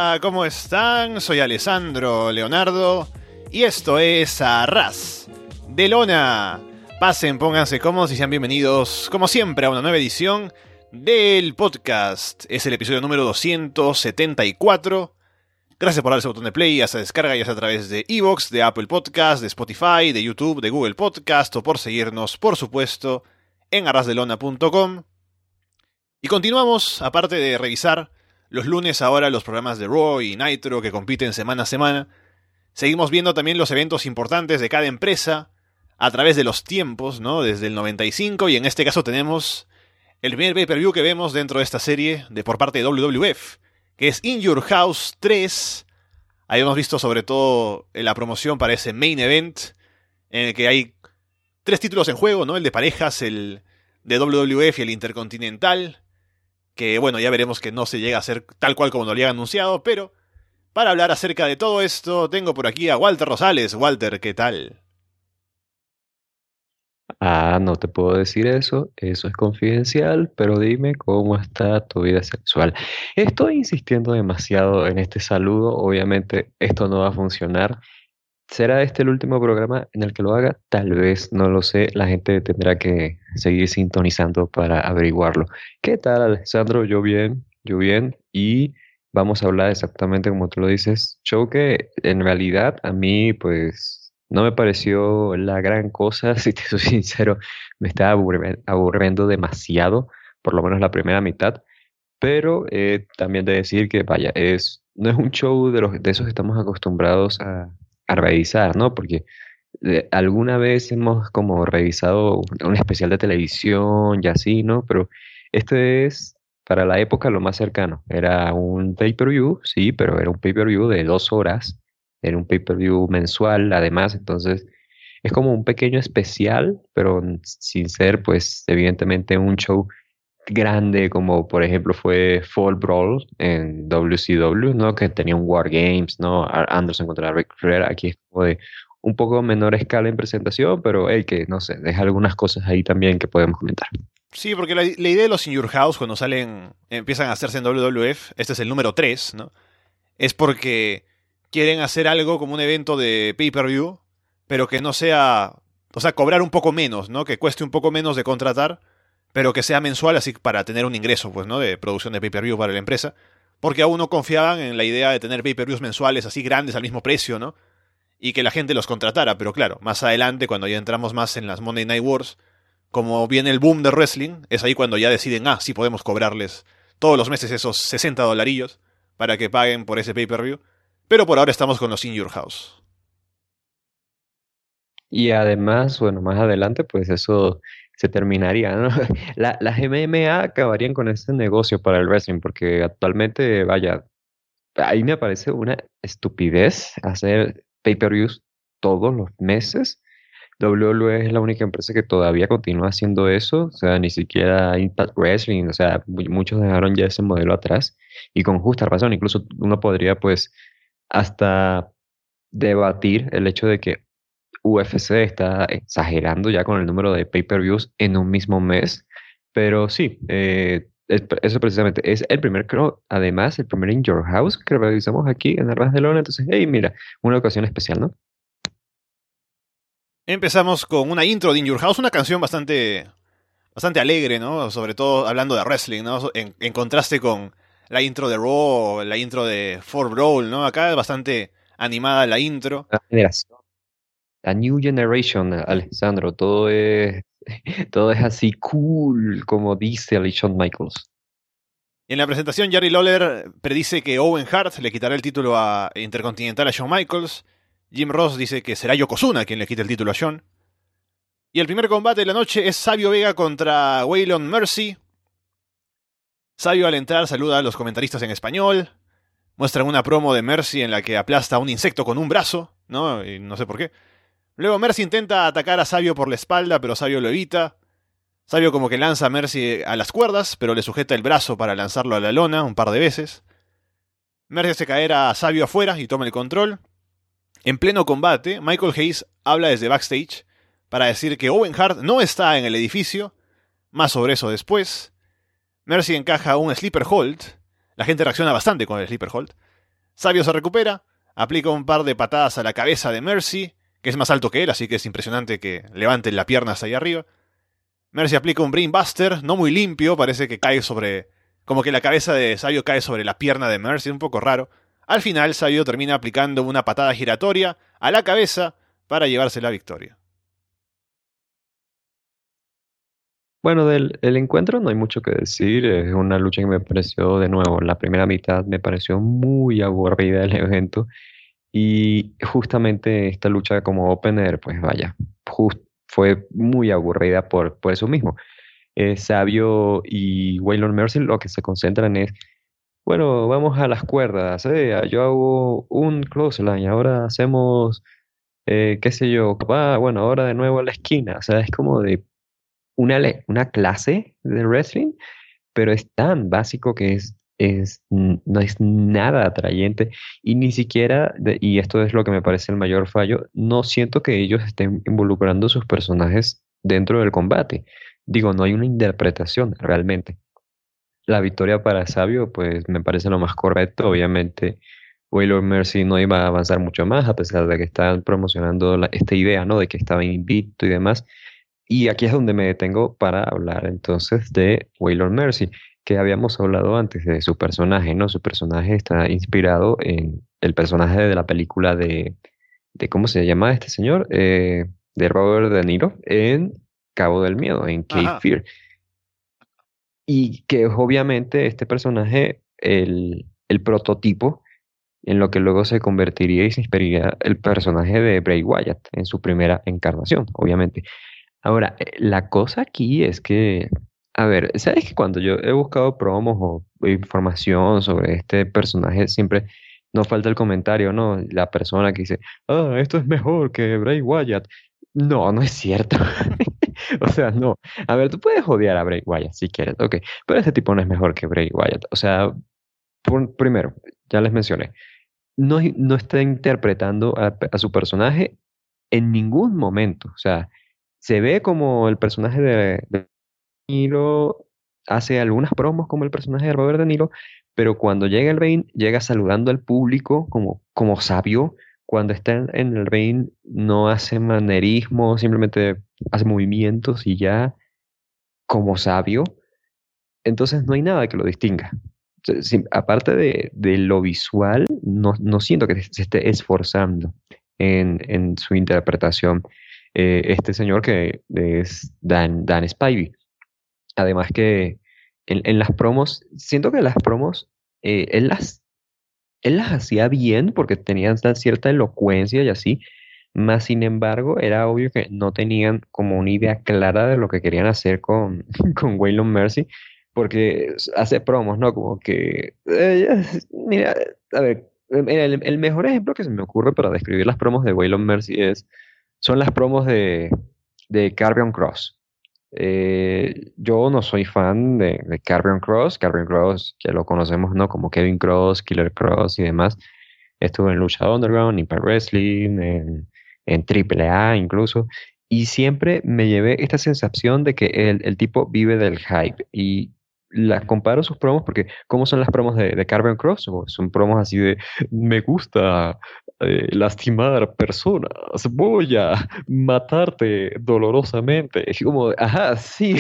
Hola, ¿cómo están? Soy Alessandro Leonardo y esto es Arras de Lona. Pasen, pónganse cómodos y sean bienvenidos, como siempre, a una nueva edición del podcast. Es el episodio número 274. Gracias por darle ese botón de play, ya se descarga ya sea a través de iVoox, de Apple Podcast, de Spotify, de YouTube, de Google Podcast o por seguirnos, por supuesto, en arrasdelona.com. Y continuamos, aparte de revisar los lunes ahora los programas de Raw y Nitro que compiten semana a semana, seguimos viendo también los eventos importantes de cada empresa a través de los tiempos, ¿no? Desde el 95, y en este caso tenemos el primer pay-per-view que vemos dentro de esta serie por parte de WWF, que es In Your House 3. Ahí hemos visto sobre todo la promoción para ese main event, en el que hay 3 títulos en juego, ¿no? El de parejas, el de WWF y el Intercontinental, que bueno, ya veremos que no se llega a hacer tal cual como lo habían anunciado, pero para hablar acerca de todo esto, tengo por aquí a Walter Rosales. Walter, ¿qué tal? No te puedo decir eso es confidencial, pero dime cómo está tu vida sexual. Estoy insistiendo demasiado en este saludo, obviamente esto no va a funcionar. ¿Será este el último programa en el que lo haga? Tal vez, no lo sé, la gente tendrá que seguir sintonizando para averiguarlo. ¿Qué tal, Alessandro? Yo bien, y vamos a hablar exactamente como tú lo dices. Show que en realidad a mí, pues, no me pareció la gran cosa, si te soy sincero, me estaba aburriendo demasiado, por lo menos la primera mitad, pero también de decir que, vaya, no es un show de esos que estamos acostumbrados a revisar, ¿no? Porque alguna vez hemos como revisado un especial de televisión y así, ¿no? Pero este es para la época lo más cercano. Era un pay-per-view, sí, pero era un pay-per-view de 2 horas. Era un pay-per-view mensual, además, entonces es como un pequeño especial, pero sin ser, pues, evidentemente un show grande como por ejemplo fue Fall Brawl en WCW, ¿no? Que tenía un War Games, ¿no? Anderson contra Ric Flair. Aquí es como de un poco menor escala en presentación, pero hey, que no sé, deja algunas cosas ahí también que podemos comentar. Sí, porque la idea de los In Your House cuando salen, empiezan a hacerse en WWF, este es el número 3, ¿no? Es porque quieren hacer algo como un evento de pay-per-view, pero que no sea, o sea, cobrar un poco menos, ¿no? Que cueste un poco menos de contratar, pero que sea mensual, así para tener un ingreso, pues, ¿no? De producción de pay-per-view para la empresa. Porque aún no confiaban en la idea de tener pay-per-views mensuales así grandes al mismo precio, ¿no? Y que la gente los contratara, pero claro, más adelante, cuando ya entramos más en las Monday Night Wars, como viene el boom de wrestling, es ahí cuando ya deciden, sí podemos cobrarles todos los meses esos $60 para que paguen por ese pay-per-view. Pero por ahora estamos con los In Your House. Y además, bueno, más adelante, pues eso se terminaría, ¿no? Las MMA acabarían con ese negocio para el wrestling, porque actualmente, vaya, ahí me parece una estupidez hacer pay-per-views todos los meses. WWE es la única empresa que todavía continúa haciendo eso, o sea, ni siquiera Impact Wrestling, o sea, muchos dejaron ya ese modelo atrás y con justa razón, incluso uno podría pues hasta debatir el hecho de que UFC está exagerando ya con el número de pay-per-views en un mismo mes, pero sí, eso precisamente es el primer, creo, además, el primer In Your House que realizamos aquí en Arras de Lona, entonces, hey, mira, una ocasión especial, ¿no? Empezamos con una intro de In Your House, una canción bastante alegre, ¿no? Sobre todo hablando de wrestling, ¿no? En contraste con la intro de Raw, la intro de Fall Brawl, ¿no? Acá es bastante animada la intro. La generación, la New Generation, Alessandro, todo es así cool, como dice Ali Shawn Michaels. En la presentación, Jerry Lawler predice que Owen Hart le quitará el título a Intercontinental a Shawn Michaels. Jim Ross dice que será Yokozuna quien le quite el título a Shawn. Y el primer combate de la noche es Savio Vega contra Waylon Mercy. Savio al entrar saluda a los comentaristas en español. Muestran una promo de Mercy en la que aplasta a un insecto con un brazo, ¿no? Y no sé por qué. Luego Mercy intenta atacar a Savio por la espalda, pero Savio lo evita. Savio como que lanza a Mercy a las cuerdas, pero le sujeta el brazo para lanzarlo a la lona un par de veces. Mercy hace caer a Savio afuera y toma el control. En pleno combate, Michael Hayes habla desde backstage para decir que Owen Hart no está en el edificio. Más sobre eso después. Mercy encaja un sleeper hold. La gente reacciona bastante con el sleeper hold. Sabio se recupera, aplica un par de patadas a la cabeza de Mercy, que es más alto que él, así que es impresionante que levanten la pierna hasta ahí arriba. Mercy aplica un Brainbuster, no muy limpio, parece que cae sobre... como que la cabeza de Sabio cae sobre la pierna de Mercy, un poco raro. Al final, Sabio termina aplicando una patada giratoria a la cabeza para llevarse la victoria. Bueno, del el encuentro no hay mucho que decir. Es una lucha que me pareció, de nuevo, la primera mitad me pareció muy aburrida el evento. Y justamente esta lucha como opener, pues vaya, fue muy aburrida por eso mismo. Sabio y Waylon Mercy lo que se concentran es, bueno, vamos a las cuerdas, yo hago un clothesline, ahora hacemos, qué sé yo, bueno, ahora de nuevo a la esquina. O sea, es como de una clase de wrestling, pero es tan básico que no es nada atrayente y ni siquiera, y esto es lo que me parece el mayor fallo, no siento que ellos estén involucrando sus personajes dentro del combate. Digo, no hay una interpretación realmente. La victoria para Sabio, pues me parece lo más correcto. Obviamente, Waylon Mercy no iba a avanzar mucho más, a pesar de que estaban promocionando esta idea, ¿no? De que estaba invicto y demás. Y aquí es donde me detengo para hablar entonces de Waylon Mercy, que habíamos hablado antes de su personaje, ¿no? Su personaje está inspirado en el personaje de la película de ¿cómo se llama este señor? De Robert De Niro en Cabo del Miedo, en Cape Ajá. Fear. Y que es obviamente este personaje, el prototipo en lo que luego se convertiría y se inspiraría el personaje de Bray Wyatt en su primera encarnación, obviamente. Ahora, la cosa aquí es que, a ver, ¿sabes que cuando yo he buscado promos o información sobre este personaje, siempre nos falta el comentario, ¿no? La persona que dice, ah, esto es mejor que Bray Wyatt. No, no es cierto. O sea, no. A ver, tú puedes odiar a Bray Wyatt si quieres, ok, pero este tipo no es mejor que Bray Wyatt. O sea, primero, ya les mencioné, no está interpretando a su personaje en ningún momento. O sea, se ve como el personaje de Niro, hace algunas promos como el personaje de Robert De Niro, pero cuando llega el ring, llega saludando al público como sabio. Cuando está en el ring, no hace manerismo, simplemente hace movimientos y ya como sabio. Entonces no hay nada que lo distinga. O sea, aparte de lo visual, no siento que se esté esforzando en su interpretación este señor que es Dan Spivey. Además que en las promos, siento que las promos, eh, él las, él las hacía bien porque tenían cierta elocuencia y así, más sin embargo, era obvio que no tenían como una idea clara de lo que querían hacer con Waylon Mercy, porque hace promos, ¿no? Como que, mira, a ver, mira, el mejor ejemplo que se me ocurre para describir las promos de Waylon Mercy son las promos de Karrion Kross. Yo no soy fan de Karrion Kross. Karrion Kross, que lo conocemos, ¿no? Como Kevin Cross, Killer Cross y demás. Estuvo en Lucha Underground, Impact Wrestling, en AAA incluso. Y siempre me llevé esta sensación de que el tipo vive del hype. Y las comparo sus promos porque, ¿cómo son las promos de Karrion Kross? Son promos así de, me gusta lastimar personas, voy a matarte dolorosamente. Es como, ajá, sí.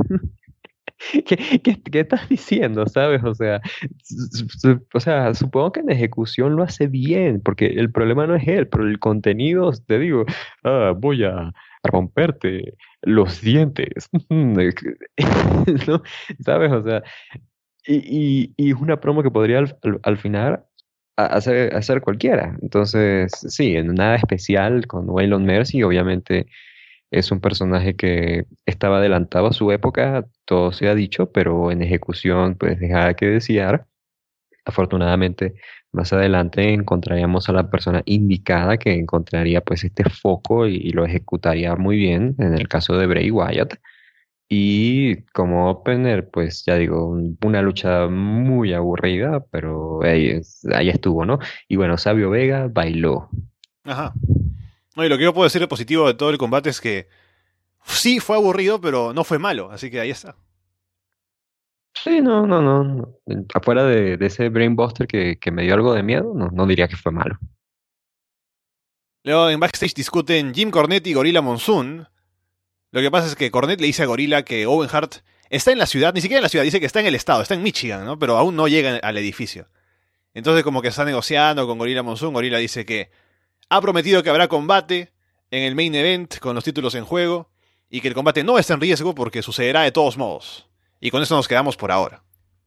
¿Qué estás diciendo, sabes? O sea, o sea, supongo que en ejecución lo hace bien, porque el problema no es él, pero el contenido, te digo, ah, voy a romperte los dientes, ¿no? ¿Sabes? O sea, y es una promo que podría al final hacer cualquiera. Entonces, sí, en nada especial con Waylon Mercy, obviamente es un personaje que estaba adelantado a su época, todo se ha dicho, pero en ejecución pues dejaba que desear. Afortunadamente, más adelante encontraríamos a la persona indicada que encontraría pues este foco y lo ejecutaría muy bien en el caso de Bray Wyatt. Y como opener, pues ya digo, una lucha muy aburrida, pero ahí estuvo, ¿no? Y bueno, Sabio Vega bailó. Ajá. No, y lo que yo puedo decir de positivo de todo el combate es que sí fue aburrido, pero no fue malo, así que ahí está. Sí, no. Afuera de ese Brainbuster que me dio algo de miedo, no diría que fue malo. Luego en backstage discuten Jim Cornette y Gorilla Monsoon. Lo que pasa es que Cornette le dice a Gorilla que Owen Hart está en la ciudad, ni siquiera en la ciudad, dice que está en el estado, está en Michigan, ¿no? Pero aún no llega al edificio. Entonces como que está negociando con Gorilla Monsoon, Gorilla dice que ha prometido que habrá combate en el main event con los títulos en juego y que el combate no está en riesgo porque sucederá de todos modos. Y con eso nos quedamos por ahora.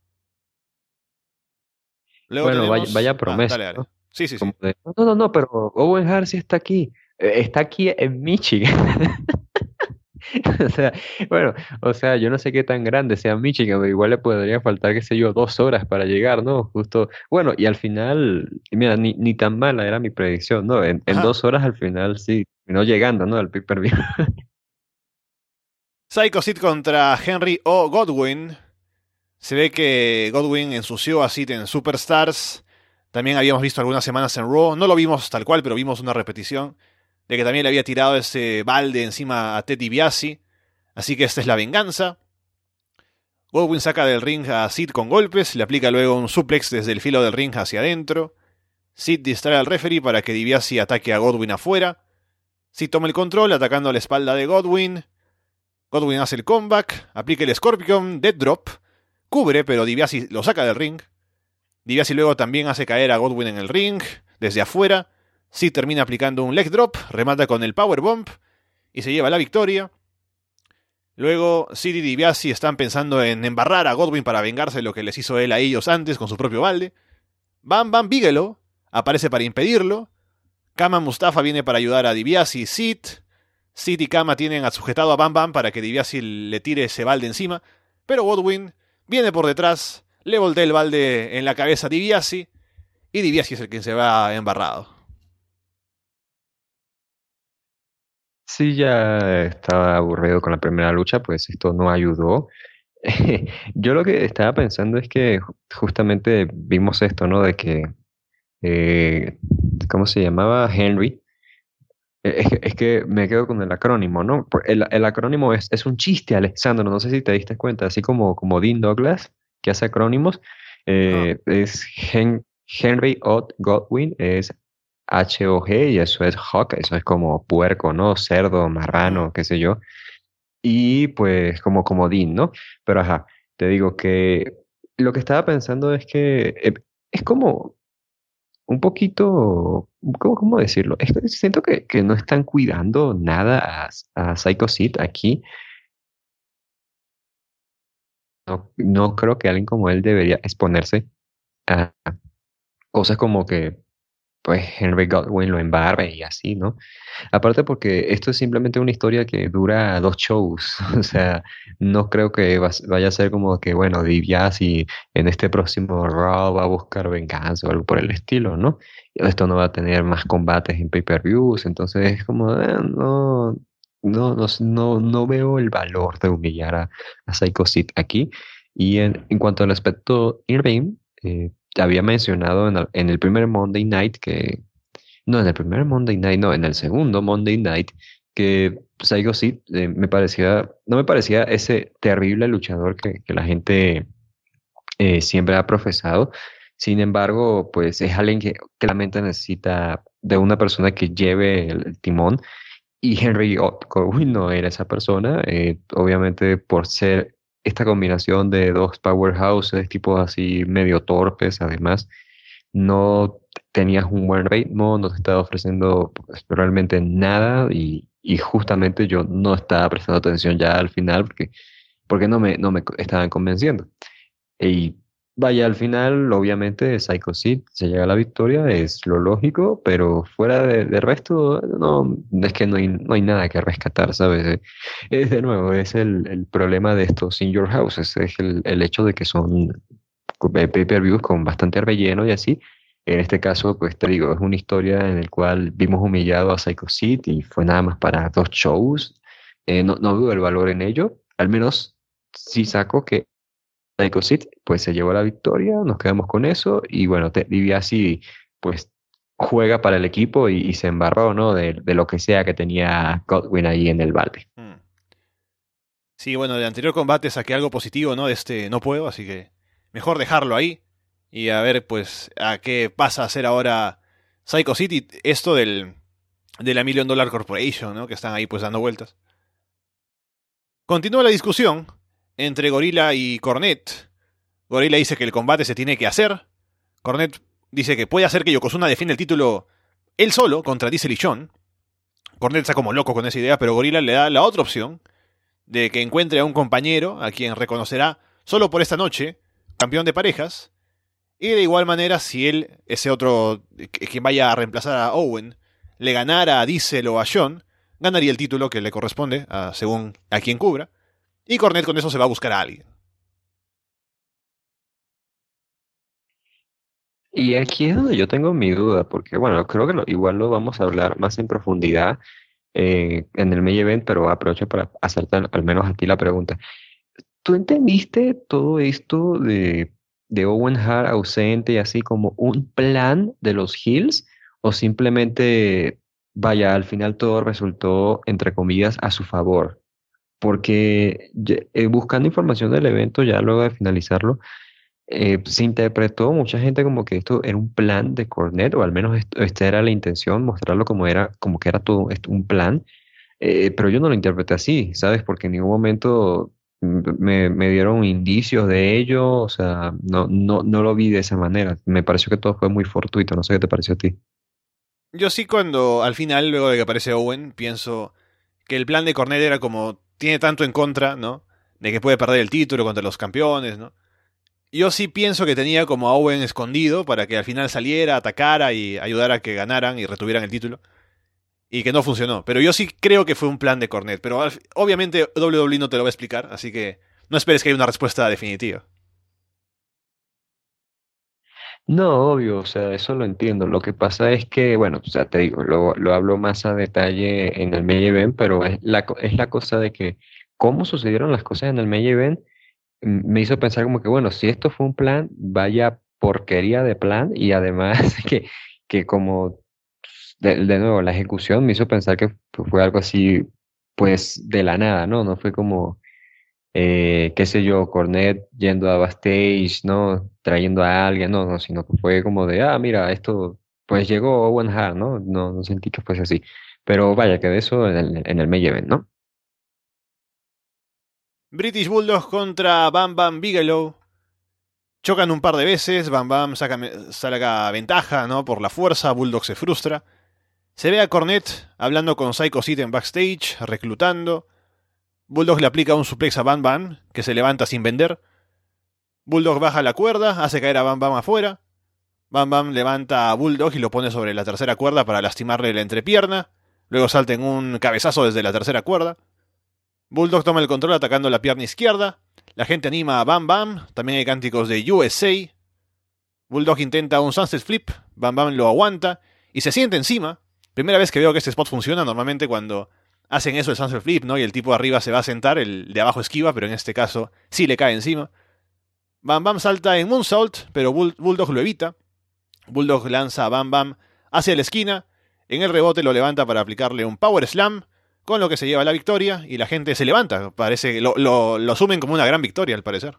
Luego Bueno, tenemos... vaya Ah, promesa, dale, dale. ¿no? Sí, sí, sí. Como de, no, pero Owen Hart sí está aquí. Está aquí en Michigan. O sea, bueno, o sea, yo no sé qué tan grande sea Michigan, pero igual le podría faltar, qué sé yo, 2 horas para llegar, ¿no? Justo, bueno, y al final, mira, ni tan mala era mi predicción, ¿no? En Ajá. 2 horas al final sí, no llegando, ¿no? Al pay-per-view. Psycho Sid contra Henry O. Godwin. Se ve que Godwin ensució a Sid en Superstars. También habíamos visto algunas semanas en Raw. No lo vimos tal cual, pero vimos una repetición. De que también le había tirado ese balde encima a Ted DiBiase. Así que esta es la venganza. Godwin saca del ring a Sid con golpes. Le aplica luego un suplex desde el filo del ring hacia adentro. Sid distrae al referee para que DiBiase ataque a Godwin afuera. Sid toma el control atacando a la espalda de Godwin. Godwin hace el comeback. Aplica el Scorpion Dead Drop. Cubre, pero DiBiase lo saca del ring. DiBiase luego también hace caer a Godwin en el ring, desde afuera. Sid termina aplicando un leg drop, remata con el powerbomb y se lleva la victoria. Luego Sid y DiBiase están pensando en embarrar a Godwin para vengarse de lo que les hizo él a ellos antes con su propio balde. Bam Bam Bigelow aparece para impedirlo. Kama Mustafa viene para ayudar a DiBiase y Sid. Sid y Kama tienen sujetado a Bam Bam para que DiBiase le tire ese balde encima. Pero Godwin viene por detrás, le voltea el balde en la cabeza a DiBiase y DiBiase es el que se va embarrado. Sí, ya estaba aburrido con la primera lucha, pues esto no ayudó. Yo lo que estaba pensando es que justamente vimos esto, ¿no? De que, eh, ¿cómo se llamaba? Henry. Es que me quedo con el acrónimo, ¿no? El acrónimo es un chiste, Alexandro, no sé si te diste cuenta, así como Dean Douglas, que hace acrónimos, Ajá. es Henry Ott Godwin, es HOG y eso es Hawk, eso es como puerco, ¿no? Cerdo, Mm. marrano, qué sé yo. Y pues como comodín, ¿no? Pero ajá, te digo que lo que estaba pensando es que es como un poquito, ¿cómo decirlo? Es que siento que no están cuidando nada a Psycho Sid aquí. No creo que alguien como él debería exponerse a cosas como que pues Henry Godwin lo embarre y así, ¿no? Aparte porque esto es simplemente una historia que dura 2 shows, o sea, no creo que vaya a ser como que, bueno, DiBiase en este próximo Raw va a buscar venganza o algo por el estilo, ¿no? Y esto no va a tener más combates en pay-per-views, entonces es como, no veo el valor de humillar a Psycho Sid aquí. Y en cuanto al aspecto in-ring, había mencionado en el primer Monday Night que no, en el primer Monday Night, no, en el segundo Monday Night, que Psycho Sid no me parecía ese terrible luchador que la gente siempre ha profesado. Sin embargo, pues es alguien que claramente necesita de una persona que lleve el timón. Y Henry Godwin no era esa persona, obviamente por ser esta combinación de dos powerhouses, tipos así medio torpes, además no tenías un buen ritmo, no te estaba ofreciendo pues, realmente nada y justamente yo no estaba prestando atención ya al final porque no me estaban convenciendo. Y vaya, al final, obviamente, Psycho Sid se llega a la victoria, es lo lógico, pero fuera de resto, no, es que no hay nada que rescatar, ¿sabes? Es de nuevo, es el problema de estos In Your Houses, es el hecho de que son pay-per-views con bastante relleno y así. En este caso, pues te digo, es una historia en la cual vimos humillado a Psycho Sid y fue nada más para 2 shows. No veo el valor en ello, al menos sí saco que Psycho Sid pues se llevó la victoria, nos quedamos con eso y bueno, Ted DiBiase pues juega para el equipo y se embarró, ¿no? De lo que sea que tenía Godwin ahí en el balde. Mm. Sí, bueno, del anterior combate saqué algo positivo, ¿no? De este no puedo, así que mejor dejarlo ahí y a ver, pues, a qué pasa a hacer ahora Psycho City, esto de la Million Dollar Corporation, ¿no? Que están ahí, pues, dando vueltas. Continúa la discusión entre Gorilla y Cornet. Gorilla dice que el combate se tiene que hacer. Cornet dice que puede hacer que Yokozuna defienda el título él solo contra Diesel y Shawn. Cornet está como loco con esa idea, pero Gorilla le da la otra opción de que encuentre a un compañero a quien reconocerá solo por esta noche, campeón de parejas, y de igual manera si él, ese otro, quien vaya a reemplazar a Owen, le ganara a Diesel o a Shawn, ganaría el título que le corresponde según a quien cubra, y Cornet con eso se va a buscar a alguien. Y aquí es donde yo tengo mi duda, porque bueno, creo que igual lo vamos a hablar más en profundidad en el main event, pero aprovecho para hacerte al menos a ti la pregunta. ¿Tú entendiste todo esto de Owen Hart ausente y así como un plan de los Hills? ¿O simplemente, vaya, al final todo resultó, entre comillas, a su favor? Porque buscando información del evento, ya luego de finalizarlo, se interpretó mucha gente como que esto era un plan de Cornet, o al menos esta era la intención, mostrarlo como era, como que era todo esto un plan, pero yo no lo interpreté así, ¿sabes? Porque en ningún momento me dieron indicios de ello, o sea, no lo vi de esa manera. Me pareció que todo fue muy fortuito, no sé qué te pareció a ti. Yo sí cuando al final, luego de que aparece Owen, pienso que el plan de Cornet era como, tiene tanto en contra, ¿no? De que puede perder el título contra los campeones, ¿no? Yo sí pienso que tenía como a Owen escondido para que al final saliera, atacara y ayudara a que ganaran y retuvieran el título. Y que no funcionó. Pero yo sí creo que fue un plan de Cornet. Pero obviamente WWE no te lo va a explicar, así que no esperes que haya una respuesta definitiva. No, obvio, o sea, eso lo entiendo. Lo que pasa es que, bueno, o sea, te digo, lo hablo más a detalle en el main event, pero es la cosa de que cómo sucedieron las cosas en el main event me hizo pensar como que, bueno, si esto fue un plan, vaya porquería de plan y además que como de nuevo la ejecución me hizo pensar que fue algo así, pues de la nada, ¿no? No fue como qué sé yo, Cornet yendo a backstage, ¿no? Trayendo a alguien, no, sino que fue como de, ah, mira, esto, pues llegó Owen Hart, ¿no? No sentí que fuese así. Pero vaya, que de eso en el main event, ¿no? British Bulldogs contra Bam Bam Bigelow. Chocan un par de veces, Bam Bam saca ventaja, ¿no? Por la fuerza, Bulldog se frustra. Se ve a Cornet hablando con Psycho Sid en backstage, reclutando. Bulldog le aplica un suplex a Bam Bam, que se levanta sin vender. Bulldog baja la cuerda, hace caer a Bam Bam afuera. Bam Bam levanta a Bulldog y lo pone sobre la tercera cuerda para lastimarle la entrepierna. Luego salta en un cabezazo desde la tercera cuerda. Bulldog toma el control atacando la pierna izquierda. La gente anima a Bam Bam. También hay cánticos de USA. Bulldog intenta un sunset flip. Bam Bam lo aguanta y se siente encima. Primera vez que veo que este spot funciona. Normalmente cuando hacen eso el sunset flip, ¿no? Y el tipo de arriba se va a sentar, el de abajo esquiva, pero en este caso sí le cae encima. Bam Bam salta en moonsault, pero Bulldog lo evita. Bulldog lanza a Bam Bam hacia la esquina. En el rebote lo levanta para aplicarle un Power Slam, con lo que se lleva la victoria y la gente se levanta. Parece que lo asumen como una gran victoria, al parecer.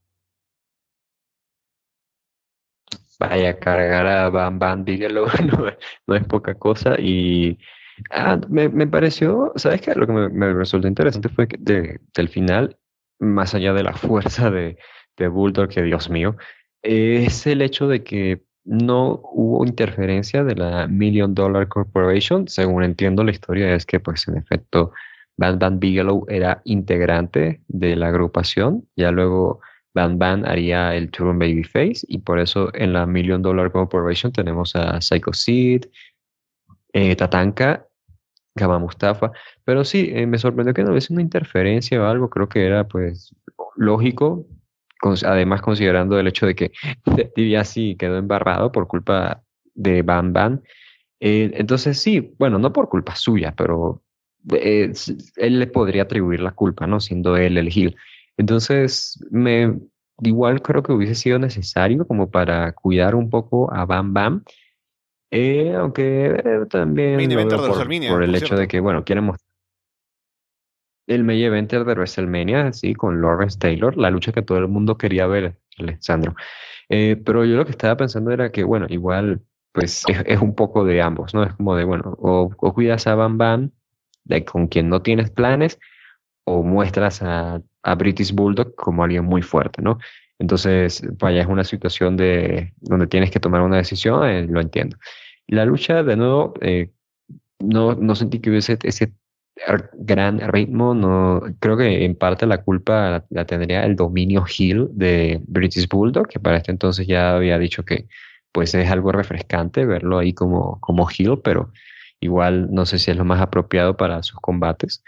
Vaya, cargar a Bam Bam Bigelow no es poca cosa y me pareció, ¿sabes qué? Lo que me resultó interesante fue que del final, más allá de la fuerza de Bulldog, que Dios mío, es el hecho de que no hubo interferencia de la Million Dollar Corporation. Según entiendo, la historia es que, pues, en efecto, Bam Bam Bigelow era integrante de la agrupación, ya luego Bam Bam haría el turn babyface y por eso en la Million Dollar Corporation tenemos a Psycho Sid, Tatanka, Gama Mustafa, pero sí, me sorprendió que no hubiese una interferencia o algo, creo que era pues lógico, además considerando el hecho de que DiBiase quedó embarrado por culpa de Bam Bam. Entonces sí, bueno, no por culpa suya, pero él le podría atribuir la culpa, ¿no? Siendo él el heel. Entonces, igual creo que hubiese sido necesario como para cuidar un poco a Bam Bam, aunque Main también lo eventer veo de WrestleMania, por el por hecho de cierto. que, bueno, quieren mostrar. el main eventer de WrestleMania, sí, con Lawrence Taylor, la lucha que todo el mundo quería ver, Alessandro. Pero yo lo que estaba pensando era que, bueno, igual, pues es un poco de ambos, ¿no? Es como de, bueno, o cuidas a Bam Bam, de con quien no tienes planes, o muestras a British Bulldog como alguien muy fuerte, ¿no? Entonces, vaya, es una situación de donde tienes que tomar una decisión, lo entiendo. La lucha, de nuevo, no sentí que hubiese ese gran ritmo, no, creo que en parte la culpa la tendría el dominio heel de British Bulldog, que para este entonces ya había dicho que pues es algo refrescante verlo ahí como heel, pero igual no sé si es lo más apropiado para sus combates.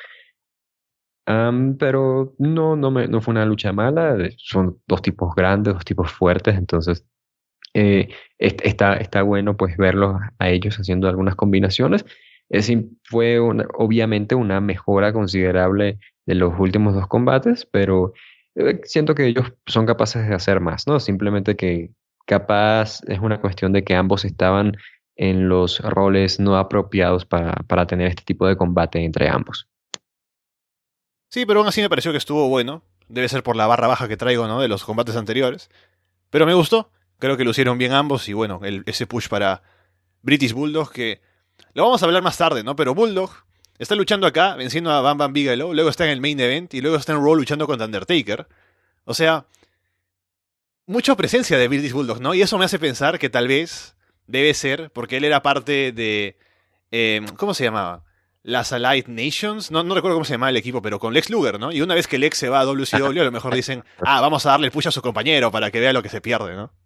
Pero no fue una lucha mala, son dos tipos grandes, dos tipos fuertes, entonces está bueno pues verlos a ellos haciendo algunas combinaciones. Fue obviamente una mejora considerable de los últimos dos combates, pero siento que ellos son capaces de hacer más, ¿no? Simplemente que capaz es una cuestión de que ambos estaban en los roles no apropiados para tener este tipo de combate entre ambos. Sí, pero aún así me pareció que estuvo bueno. Debe ser por la barra baja que traigo, ¿no? De los combates anteriores. Pero me gustó. Creo que lo hicieron bien ambos y bueno, ese push para British Bulldog que lo vamos a hablar más tarde, ¿no? Pero Bulldog está luchando acá, venciendo a Bam Bam Bigelow, luego está en el main event y luego está en Raw luchando contra Undertaker. O sea, mucha presencia de British Bulldog, ¿no? Y eso me hace pensar que tal vez debe ser porque él era parte de... ¿cómo se llamaba? Las Allied Nations, no recuerdo cómo se llamaba el equipo, pero con Lex Luger, ¿no? Y una vez que Lex se va a WCW, a lo mejor dicen, vamos a darle el push a su compañero para que vea lo que se pierde, ¿no?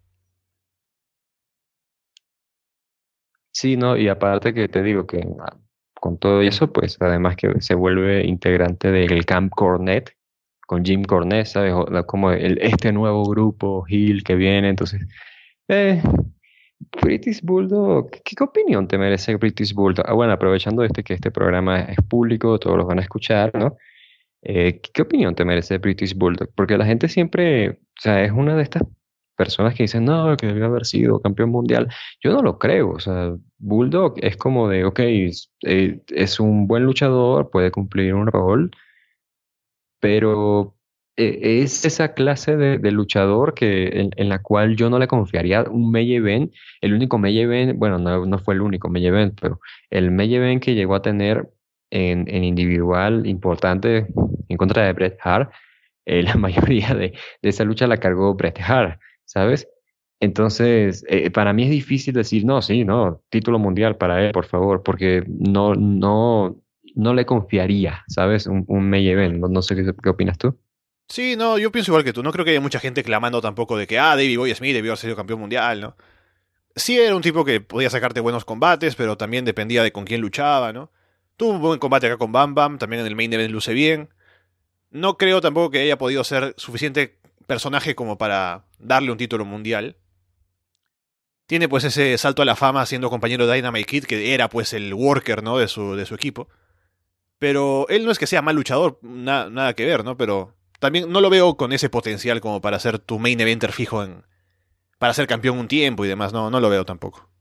Sí, ¿no? Y aparte que te digo que con todo eso, pues además que se vuelve integrante del Camp Cornette, con Jim Cornette, ¿sabes? Como este nuevo grupo Hill que viene, entonces, eh, British Bulldog, ¿qué opinión te merece British Bulldog? Bueno, aprovechando que este programa es público, todos los van a escuchar, ¿no? ¿Qué opinión te merece British Bulldog? Porque la gente siempre, o sea, es una de estas personas que dicen, no, que debió haber sido campeón mundial. Yo no lo creo, o sea, Bulldog es como de, ok, es un buen luchador, puede cumplir un rol, pero es esa clase de luchador en la cual yo no le confiaría un main event. El único main event, bueno, no fue el único main event, pero el main event que llegó a tener en individual importante en contra de Bret Hart, la mayoría de esa lucha la cargó Bret Hart, ¿sabes? Entonces, para mí es difícil decir, no, sí, no, título mundial para él, por favor, porque no le confiaría, ¿sabes? Un main event. No sé qué opinas tú. Sí, no, yo pienso igual que tú. No creo que haya mucha gente clamando tampoco de que, Davey Boy Smith debió haber sido campeón mundial, ¿no? Sí era un tipo que podía sacarte buenos combates, pero también dependía de con quién luchaba, ¿no? Tuvo un buen combate acá con Bam Bam, también en el main event luce bien. No creo tampoco que haya podido ser suficiente personaje como para darle un título mundial. Tiene pues ese salto a la fama siendo compañero de Dynamite Kid, que era pues el worker, ¿no? De su equipo. Pero él no es que sea mal luchador, nada que ver, ¿no? Pero también no lo veo con ese potencial como para ser tu main eventer fijo para ser campeón un tiempo y demás, no lo veo tampoco.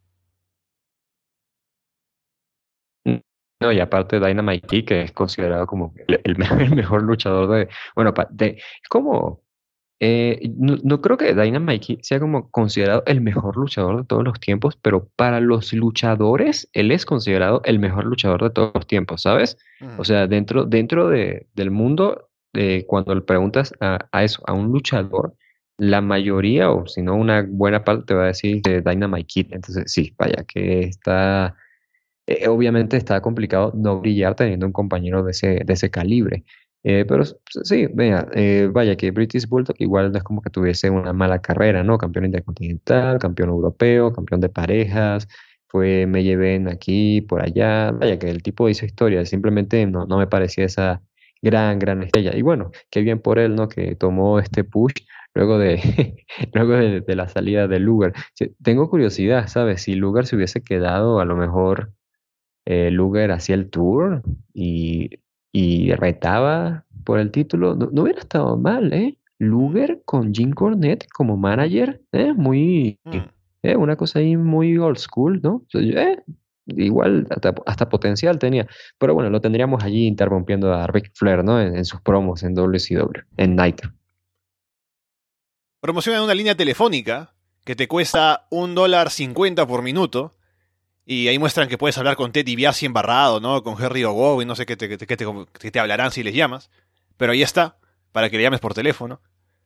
No, y aparte Dynamite Kid, que es considerado como el mejor luchador bueno, es como, no creo que Dynamite Kid sea como considerado el mejor luchador de todos los tiempos, pero para los luchadores, él es considerado el mejor luchador de todos los tiempos, ¿sabes? O Mm. sea, dentro del mundo, cuando le preguntas a eso, a un luchador, la mayoría, o si no una buena parte, te va a decir de Dynamite Kid. Entonces, sí, vaya, que está obviamente está complicado no brillar teniendo un compañero de ese calibre. Pero sí, vea, vaya que British Bulldog igual no es como que tuviese una mala carrera, ¿no? Campeón intercontinental, campeón europeo, campeón de parejas, me llevé aquí, por allá. Vaya que el tipo hizo historia, simplemente no me parecía esa gran estrella. Y bueno, qué bien por él, ¿no? Que tomó este push luego luego de la salida de Luger. Sí, tengo curiosidad, ¿sabes? Si Luger se hubiese quedado, a lo mejor Luger hacía el tour y, y retaba por el título. No hubiera estado mal, ¿eh? Luger con Jim Cornette como manager, una cosa ahí muy old school, ¿no? O sea, igual hasta potencial tenía. Pero bueno, lo tendríamos allí interrumpiendo a Ric Flair, ¿no? En sus promos en WCW, en Nitro. Promocionan una línea telefónica que te cuesta $1.50 por minuto. Y ahí muestran que puedes hablar con Ted DiBiase embarrado, ¿no? Con Henry Ogow y no sé qué te hablarán si les llamas. Pero ahí está, para que le llames por teléfono.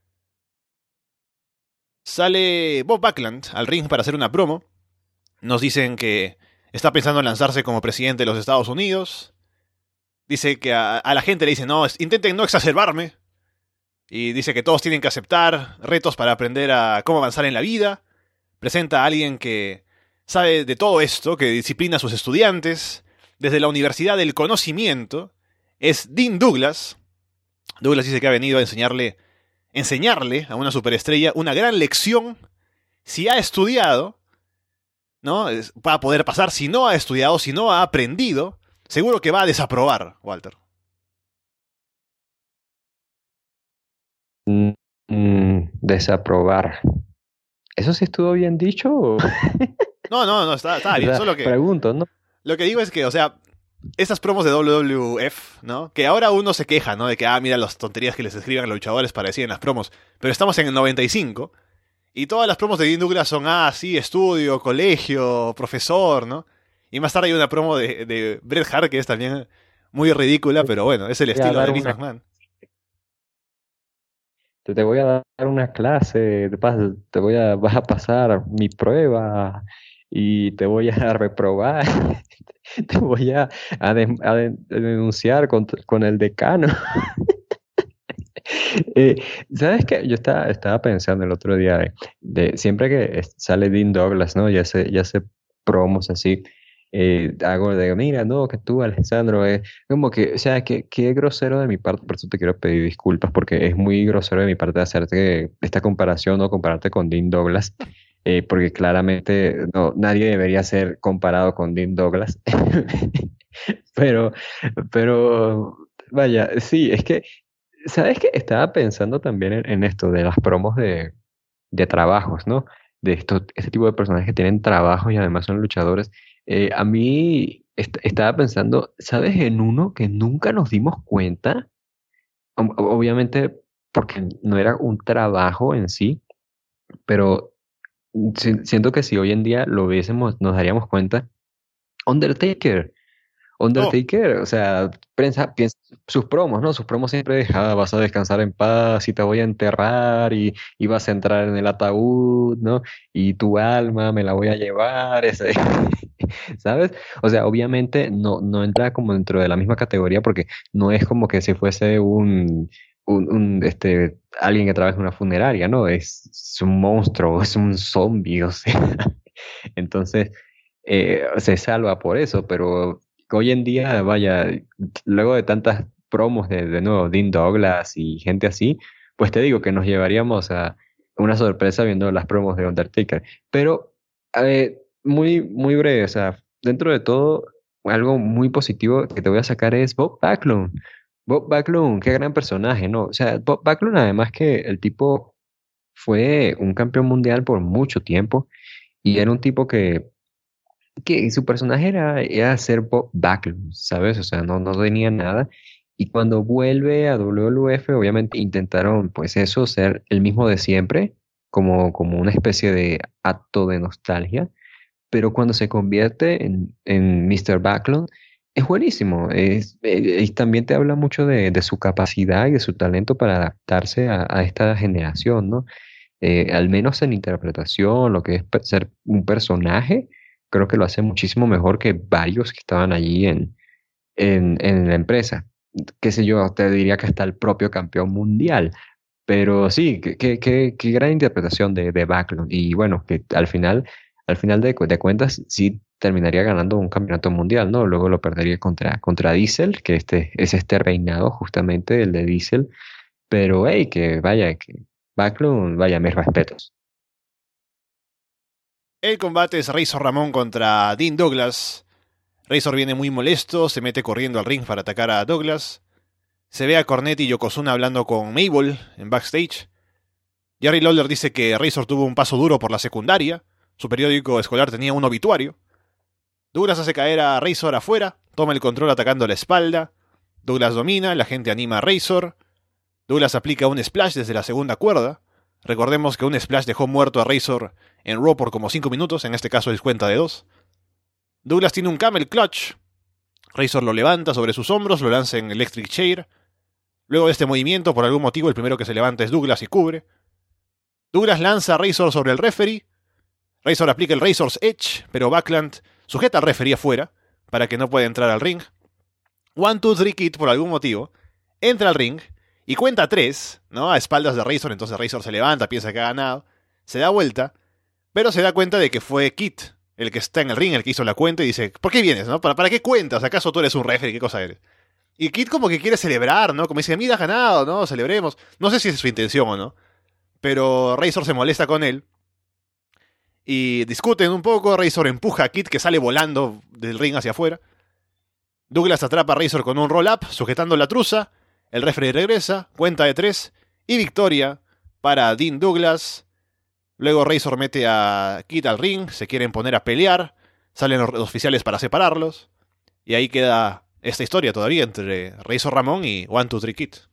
Sale Bob Backlund al ring para hacer una promo. Nos dicen que está pensando en lanzarse como presidente de los Estados Unidos. Dice que a la gente le dice, no, intenten no exacerbarme. Y dice que todos tienen que aceptar retos para aprender a cómo avanzar en la vida. Presenta a alguien que sabe de todo esto, que disciplina a sus estudiantes. Desde la Universidad del Conocimiento. Es Dean Douglas. Douglas dice que ha venido a enseñarle a una superestrella una gran lección. Si ha estudiado, ¿no? Va a poder pasar. Si no ha estudiado, si no ha aprendido, seguro que va a desaprobar, Walter. Desaprobar. ¿Eso sí estuvo bien dicho? ¿O? No, está bien. O sea, Solo que pregunto, ¿no? lo que digo es que, o sea, estas promos de WWF, ¿no? Que ahora uno se queja, ¿no? De que, mira las tonterías que les escriben a los luchadores para decir en las promos. Pero estamos en el 95 y todas las promos de Dean Douglas son, sí, estudio, colegio, profesor, ¿no? Y más tarde hay una promo de Bret Hart que es también muy ridícula, pero bueno, es el Voy a estilo dar de Vince una, McMahon. te voy a dar una clase, vas a pasar mi prueba y te voy a reprobar, te voy a denunciar con el decano. Eh, ¿Sabes qué? Yo estaba pensando el otro día siempre que sale Dean Douglas, ¿no? Ya se promos así. Hago de, mira, no, que tú, Alessandro, como que, o sea, qué grosero de mi parte, por eso te quiero pedir disculpas, porque es muy grosero de mi parte hacerte esta comparación o compararte con Dean Douglas, porque claramente no, nadie debería ser comparado con Dean Douglas. Pero, pero, vaya, sí, es que ¿sabes qué? Estaba pensando también en esto de las promos de trabajos, ¿no? Este tipo de personajes que tienen trabajos y además son luchadores. A mí estaba pensando, ¿sabes? En uno que nunca nos dimos cuenta, obviamente porque no era un trabajo en sí, pero siento que si hoy en día lo viésemos, nos daríamos cuenta. Undertaker. Oh, Undertaker, o sea, piensa sus promos, ¿no? Sus promos siempre vas a descansar en paz y te voy a enterrar y vas a entrar en el ataúd, ¿no? Y tu alma me la voy a llevar, ¿sabes? O sea, obviamente no entra como dentro de la misma categoría porque no es como que si fuese alguien que trabaja en una funeraria, ¿no? Es un monstruo, es un zombie, o sea. Entonces, se salva por eso, pero hoy en día, vaya, luego de tantas promos de nuevo Dean Douglas y gente así, pues te digo que nos llevaríamos a una sorpresa viendo las promos de Undertaker. Pero muy breve, o sea, dentro de todo, algo muy positivo que te voy a sacar es Bob Backlund. Bob Backlund, qué gran personaje, ¿no? O sea, Bob Backlund, además que el tipo fue un campeón mundial por mucho tiempo y era un tipo que su personaje era ser Bob Backlund, ¿sabes? O sea, no tenía nada. Y cuando vuelve a WWF, obviamente intentaron, pues eso, ser el mismo de siempre, como una especie de acto de nostalgia. Pero cuando se convierte en Mr. Backlund, es buenísimo. Y también te habla mucho de su capacidad y de su talento para adaptarse a esta generación, ¿no? Al menos en interpretación, lo que es ser un personaje, creo que lo hace muchísimo mejor que varios que estaban allí en la empresa. Qué sé yo, te diría que hasta el propio campeón mundial. Pero sí, qué gran interpretación de Backlund. Y bueno, que al final de cuentas, sí terminaría ganando un campeonato mundial, ¿no? Luego lo perdería contra Diesel, que es este reinado justamente, el de Diesel. Pero hey, que vaya, que Backlund, vaya, mis respetos. el combate es Razor Ramón contra Dean Douglas. Razor viene muy molesto, se mete corriendo al ring para atacar a Douglas. Se ve a Cornette y Yokozuna hablando con Mabel en backstage. Jerry Lawler dice que Razor tuvo un paso duro por la secundaria. Su periódico escolar tenía un obituario. Douglas hace caer a Razor afuera, toma el control atacando la espalda. Douglas domina, la gente anima a Razor. Douglas aplica un splash desde la segunda cuerda. Recordemos que un splash dejó muerto a Razor en Raw por como 5 minutos, en este caso es cuenta de 2. Douglas tiene un camel clutch. Razor lo levanta sobre sus hombros, lo lanza en Electric Chair. Luego de este movimiento, por algún motivo, el primero que se levanta es Douglas y cubre. Douglas lanza a Razor sobre el referee. Razor aplica el Razor's Edge, pero Backlund sujeta al referee afuera para que no pueda entrar al ring. 1, 2, 3 Kid, por algún motivo, entra al ring y cuenta 3, ¿no? A espaldas de Razor, entonces Razor se levanta, piensa que ha ganado, se da vuelta, pero se da cuenta de que fue Kid el que está en el ring, el que hizo la cuenta, y dice, ¿por qué vienes, no? ¿Para qué cuentas? ¿Acaso tú eres un referee? ¿Qué cosa eres? Y Kid como que quiere celebrar, ¿no? Como dice, mira, has ganado, ¿no? Celebremos. No sé si es su intención o no, pero Razor se molesta con él y discuten un poco. Razor empuja a Kid, que sale volando del ring hacia afuera. Douglas atrapa a Razor con un roll-up, sujetando la truza. El referee regresa, cuenta de 3, y victoria para Dean Douglas. Luego Razor mete a Kid al ring, se quieren poner a pelear, salen los oficiales para separarlos, y ahí queda esta historia todavía entre Razor Ramón y 1, 2, 3 Kid.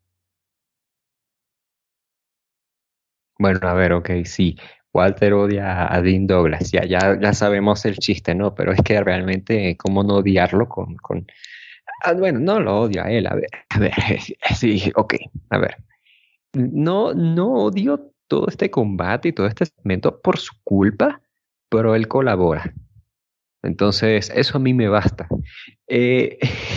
Bueno, a ver, ok, sí. Walter odia a Dean Douglas, ya sabemos el chiste, ¿no? Pero es que realmente, ¿cómo no odiarlo con... Ah, bueno, no lo odio a él, a ver, sí, ok, a ver. No odio todo este combate y todo este segmento por su culpa, pero él colabora. Entonces, eso a mí me basta. Eh,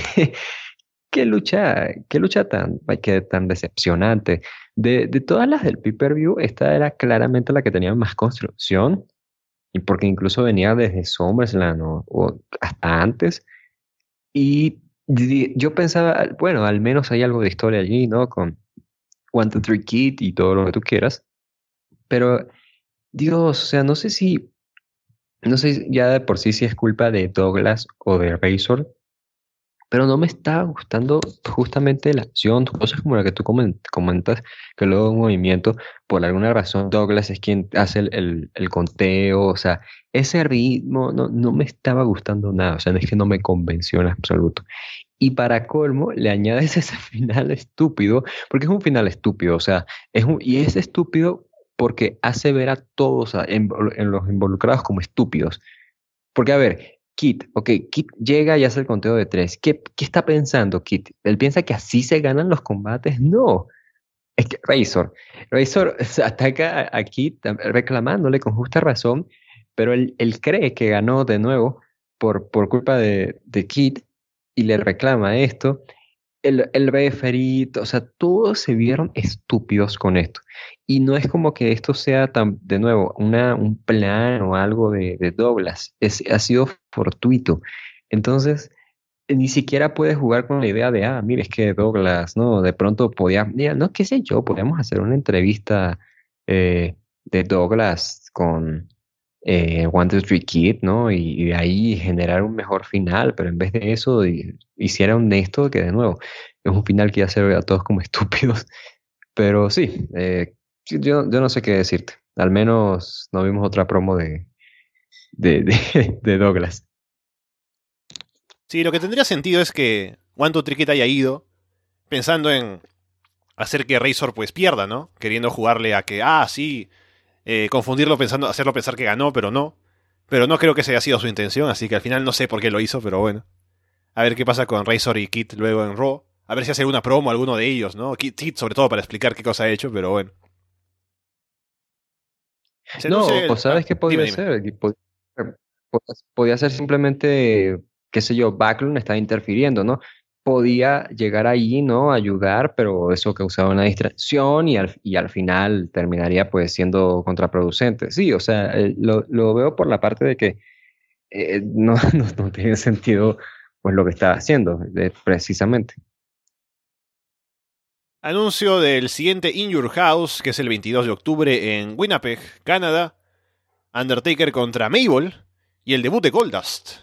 qué lucha tan decepcionante. De todas las del pay-per-view, esta era claramente la que tenía más construcción, y porque incluso venía desde SummerSlam o hasta antes. Y yo pensaba, bueno, al menos hay algo de historia allí, ¿no? Con 1, 2, 3 Kid y todo lo que tú quieras. Pero, Dios, o sea, no sé ya de por sí si es culpa de Douglas o de Razor, pero no me está gustando justamente la acción, cosas como la que tú comentas, que luego de un movimiento, por alguna razón, Douglas es quien hace el conteo, o sea, ese ritmo no me estaba gustando nada, o sea, es que no me convenció en absoluto. Y para colmo, le añades ese final estúpido, porque es un final estúpido, o sea, y es estúpido porque hace ver a todos, en los involucrados, como estúpidos. Porque, a ver, Kit llega y hace el conteo de 3. ¿Qué está pensando Kit? ¿Él piensa que así se ganan los combates? No. Es que Razor ataca a Kit reclamándole con justa razón, pero él cree que ganó de nuevo por culpa de Kit y le reclama esto. El referee, o sea, todos se vieron estúpidos con esto. Y no es como que esto sea de nuevo, un plan o algo de Douglas. Ha sido fortuito. Entonces, ni siquiera puedes jugar con la idea de, mire, es que Douglas, ¿no? De pronto mira, no, qué sé yo, podríamos hacer una entrevista de Douglas con 1, 2, 3 Kid, ¿no? Y de ahí generar un mejor final, pero en vez de eso, hiciera un esto que de nuevo es un final que ya se ve a todos como estúpidos. Pero sí, yo no sé qué decirte. Al menos no vimos otra promo de Douglas. Sí, lo que tendría sentido es que 1, 2, 3 Kid haya ido pensando en hacer que Razor pues pierda, ¿no? Queriendo jugarle a que, sí, confundirlo pensando, hacerlo pensar que ganó, pero no. Pero no creo que esa haya sido su intención, así que al final no sé por qué lo hizo, pero bueno. A ver qué pasa con Razor y Kid luego en Raw. A ver si hace una promo alguno de ellos, ¿no? Kid sobre todo para explicar qué cosa ha hecho, pero bueno. ¿Sabes qué podía dime. ser? Podía ser simplemente, qué sé yo, Backlund está interfiriendo, ¿no? Podía llegar allí, ¿no? Ayudar, pero eso causaba una distracción y al final terminaría pues siendo contraproducente. Sí, o sea, lo veo por la parte de que no tiene sentido pues lo que está haciendo, precisamente. Anuncio del siguiente In Your House, que es el 22 de octubre en Winnipeg, Canadá. Undertaker contra Mabel y el debut de Goldust.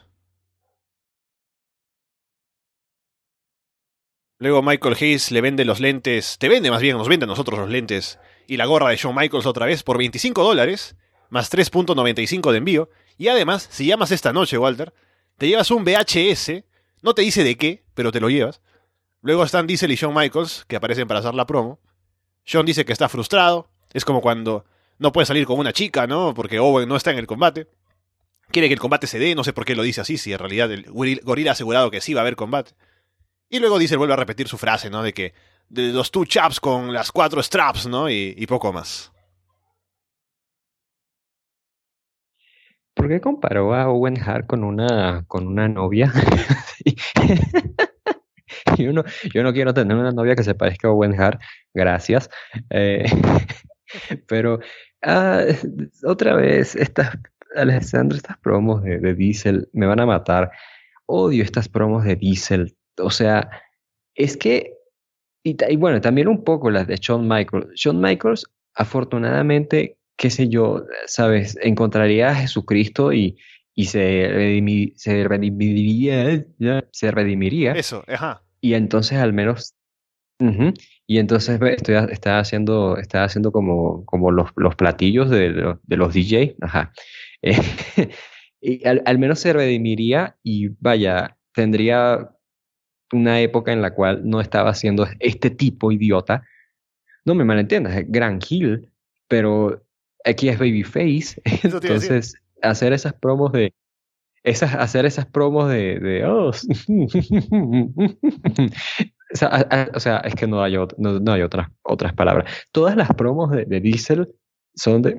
Luego Michael Hayes le vende los lentes, nos vende a nosotros los lentes y la gorra de Shawn Michaels otra vez por $25, más 3.95 de envío. Y además, si llamas esta noche, Walter, Te llevas un VHS, no te dice de qué, pero te lo llevas. Luego están Diesel y Shawn Michaels, que aparecen para hacer la promo. Shawn dice que está frustrado, es como cuando no puede salir con una chica, ¿no? Porque Owen no está en el combate. Quiere que el combate se dé, no sé por qué lo dice así, si en realidad el gorila ha asegurado que sí va a haber combate. Y luego Diesel vuelve a repetir su frase, ¿no? De que de los two chaps con las 4 straps, ¿no? Y poco más. ¿Por qué comparó a Owen Hart con una novia? Yo no, yo no quiero tener una novia que se parezca a Owen Hart, gracias. Eh, pero ah, otra vez, Alessandro, estas promos de Diesel me van a matar. Odio estas promos de Diesel. O sea, es que, y bueno, también un poco las de Shawn Michaels. Shawn Michaels, afortunadamente, qué sé yo, sabes, encontraría a Jesucristo y se redimiría, Eso, ajá. y entonces al menos, ujú, y entonces está haciendo como los platillos de los DJ, ajá. Eh, y al menos se redimiría y vaya, tendría una época en la cual no estaba siendo este tipo idiota. No me malentiendas, es Gran Hill, pero aquí es Babyface. Eso te iba a decir. Entonces, hacer esas promos de oh, o sea, es que no hay, no hay otras palabras. Todas las promos de Diesel son de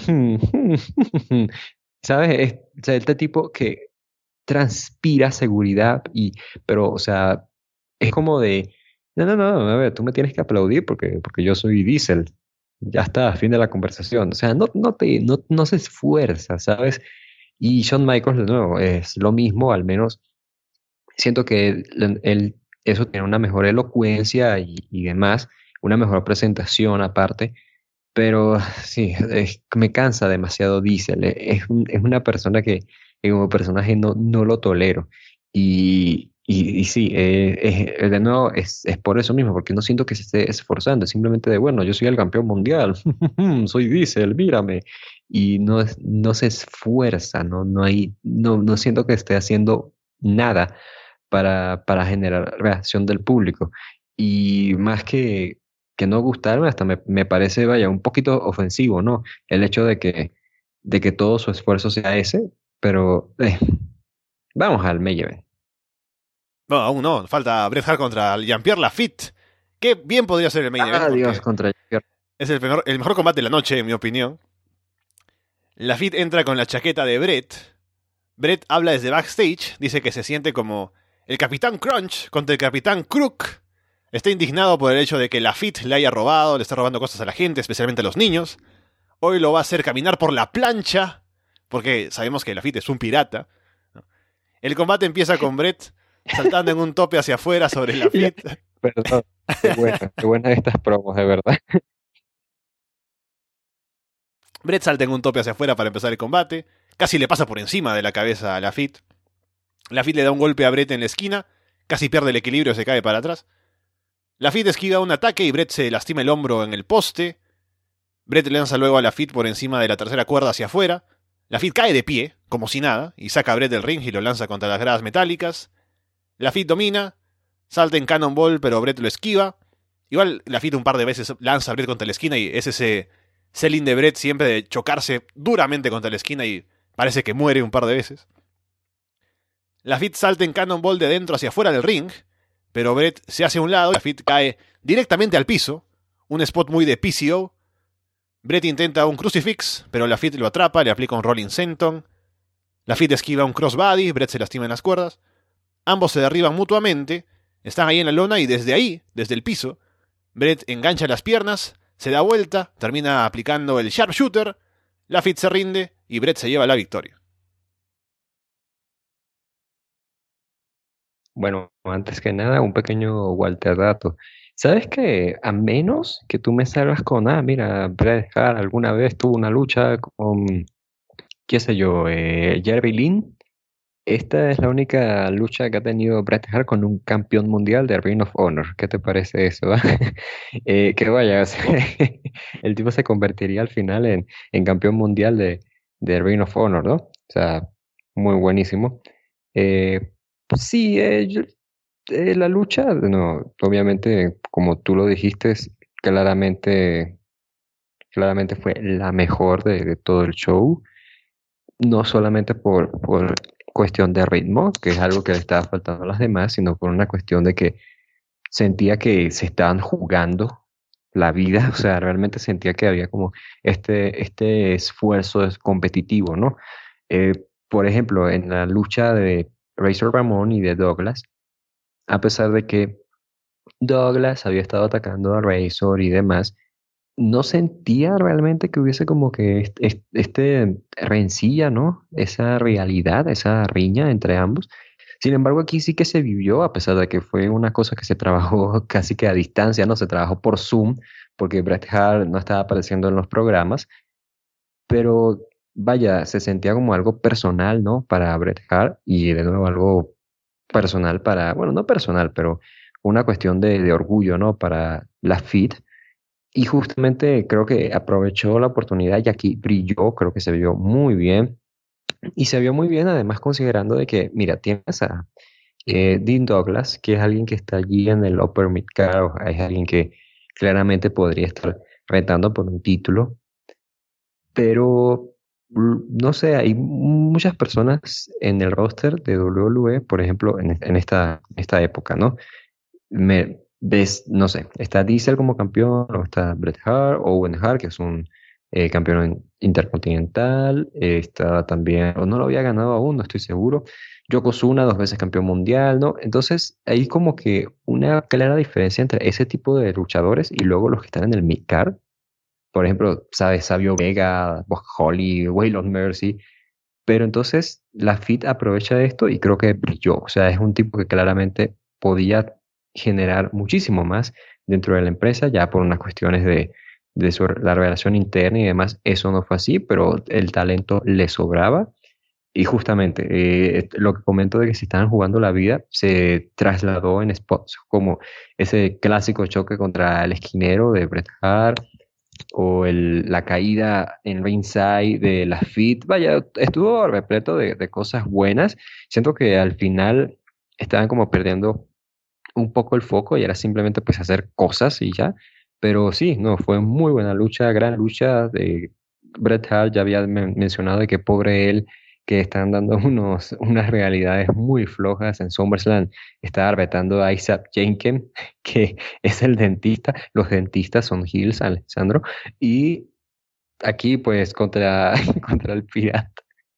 ¿sabes? O sea, este tipo que transpira seguridad pero, o sea, es como de, no, a ver, tú me tienes que aplaudir porque yo soy Diesel. Ya está, fin de la conversación. O sea, no se esfuerza, ¿sabes? Y Shawn Michaels, de nuevo, es lo mismo, al menos siento que eso tiene una mejor elocuencia y demás, una mejor presentación aparte, pero sí, me cansa demasiado Diesel. Es una persona que como personaje no lo tolero. Y sí, de nuevo es por eso mismo, porque no siento que se esté esforzando, es simplemente de, bueno, yo soy el campeón mundial, soy Diesel, mírame. Y no se esfuerza, no siento que esté haciendo nada para generar reacción del público. Y más que no gustarme, hasta me parece, vaya, un poquito ofensivo, ¿no? El hecho de que todo su esfuerzo sea ese, pero vamos al main event. No, aún no. Falta Bret Hart contra Jean-Pierre Lafitte. Que bien podría ser el main event, Ah, Dios, porque contra Jeff. es el mejor combate de la noche, en mi opinión. Lafitte entra con la chaqueta de Bret. Bret habla desde backstage. Dice que se siente como el Capitán Crunch contra el Capitán Crook. Está indignado por el hecho de que Lafitte le haya robado, le está robando cosas a la gente, especialmente a los niños. Hoy lo va a hacer caminar por la plancha, porque sabemos que Lafitte es un pirata. El combate empieza con Bret saltando en un tope hacia afuera sobre Lafitte. Perdón, qué buena estas promos, de verdad. Bret salta en un tope hacia afuera para empezar el combate. Casi le pasa por encima de la cabeza a Lafitte. Lafitte le da un golpe a Bret en la esquina. Casi pierde el equilibrio y se cae para atrás. Lafitte esquiva un ataque y Bret se lastima el hombro en el poste. Bret lanza luego a Lafitte por encima de la tercera cuerda hacia afuera. Lafitte cae de pie, como si nada, y saca a Bret del ring y lo lanza contra las gradas metálicas. Lafitte domina, salta en Cannonball, pero Bret lo esquiva. Igual Lafitte un par de veces lanza a Bret contra la esquina y es ese selling de Bret siempre de chocarse duramente contra la esquina y parece que muere un par de veces. Lafitte salta en Cannonball de dentro hacia afuera del ring, pero Bret se hace a un lado y Lafitte cae directamente al piso, un spot muy de PCO. Bret intenta un crucifix, pero Lafitte lo atrapa, le aplica un Rolling Senton. Lafitte esquiva un crossbody, Bret se lastima en las cuerdas. Ambos se derriban mutuamente, están ahí en la lona y desde ahí, desde el piso, Bret engancha las piernas, se da vuelta, termina aplicando el sharpshooter, Lafitte se rinde y Bret se lleva la victoria. Bueno, antes que nada, un pequeño Walter dato. ¿Sabes que a menos que tú me salgas con, mira, Bret Hart alguna vez tuvo una lucha con, qué sé yo, Jerry Lynn? Esta es la única lucha que ha tenido Bret Hart con un campeón mundial de Ring of Honor. ¿Qué te parece eso? Que vaya, o sea, el tipo se convertiría al final en campeón mundial de Ring of Honor, ¿no? O sea, muy buenísimo. Eh, sí, la lucha, no, obviamente, como tú lo dijiste, claramente, claramente fue la mejor de todo el show, no solamente por cuestión de ritmo, que es algo que le estaba faltando a las demás, sino por una cuestión de que sentía que se estaban jugando la vida, o sea, realmente sentía que había como este esfuerzo competitivo, ¿no? Eh, por ejemplo, en la lucha de Razor Ramón y de Douglas, a pesar de que Douglas había estado atacando a Razor y demás, no sentía realmente que hubiese como que rencilla, ¿no? Esa realidad, esa riña entre ambos. Sin embargo, aquí sí que se vivió, a pesar de que fue una cosa que se trabajó casi que a distancia, ¿no? Se trabajó por Zoom, porque Bret Hart no estaba apareciendo en los programas, pero vaya, se sentía como algo personal, ¿no? Para Bret Hart y de nuevo algo personal para, bueno, no personal, pero una cuestión de orgullo, ¿no? Para la FIT. Y justamente creo que aprovechó la oportunidad y aquí brilló, creo que se vio muy bien. Y se vio muy bien además considerando de que, mira, tienes a Dean Douglas, que es alguien que está allí en el Upper Mid Card, o es alguien que claramente podría estar retando por un título, pero no sé, hay muchas personas en el roster de WWE, por ejemplo, en esta época, ¿no? Ves, no sé, está Diesel como campeón, o está Bret Hart, o Owen Hart, que es un campeón intercontinental, está también, o no lo había ganado aún, no estoy seguro, Yokozuna, 2 veces campeón mundial, ¿no? Entonces, hay como que una clara diferencia entre ese tipo de luchadores y luego los que están en el mid-card. Por ejemplo, ¿sabes? Savio Vega, Bob Holly, Waylon Mercy. Pero entonces la FIT aprovecha esto y creo que brilló. O sea, es un tipo que claramente podía generar muchísimo más dentro de la empresa, ya por unas cuestiones de la relación interna y demás. Eso no fue así, pero el talento le sobraba. Y justamente lo que comento de que se estaban jugando la vida se trasladó en spots como ese clásico choque contra el esquinero de Bret Hart o la caída en ringside de la FIT. Vaya, estuvo repleto de cosas buenas. Siento que al final estaban como perdiendo un poco el foco y era simplemente pues hacer cosas y ya. Pero sí, no, fue muy buena lucha, gran lucha de Bret Hart. Ya había mencionado de que pobre él, que están dando unas realidades muy flojas en SummerSlam. Estaba arbetando a Isaac Jenkins, que es el dentista. Los dentistas son heels, Alessandro. Y aquí pues contra, contra el pirata.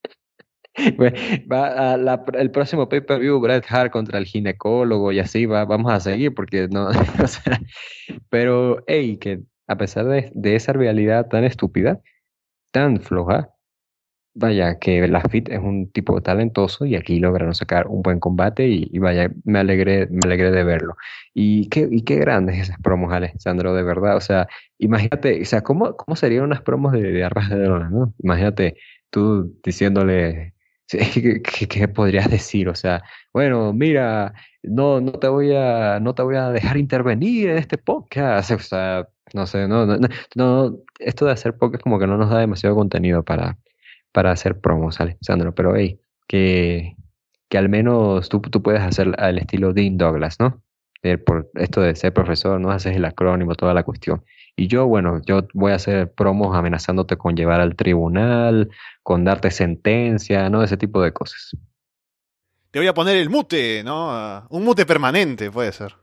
Pues, va el próximo pay-per-view, Bret Hart contra el ginecólogo y así vamos a seguir porque no, o sea, pero hey, que a pesar de esa realidad tan estúpida, tan floja, vaya que la Fit es un tipo talentoso y aquí lograron sacar un buen combate y vaya, me alegré de verlo. Y qué grandes esas promos, Alessandro, de verdad, o sea, imagínate, o sea, ¿cómo serían unas promos de Arras de Lona, ¿no? Imagínate tú diciéndole, sí, ¿qué podrías decir? O sea, bueno, mira, no te voy a dejar intervenir en este podcast. O sea, no sé, no, esto de hacer podcast como que no nos da demasiado contenido para hacer promos, Alexandro, pero hey, que al menos tú puedes hacer al estilo Dean Douglas, ¿no? Por esto de ser profesor, no haces el acrónimo, toda la cuestión. Y yo, bueno, yo voy a hacer promos amenazándote con llevar al tribunal, con darte sentencia, ¿no? Ese tipo de cosas. Te voy a poner el mute, ¿no? Un mute permanente, puede ser.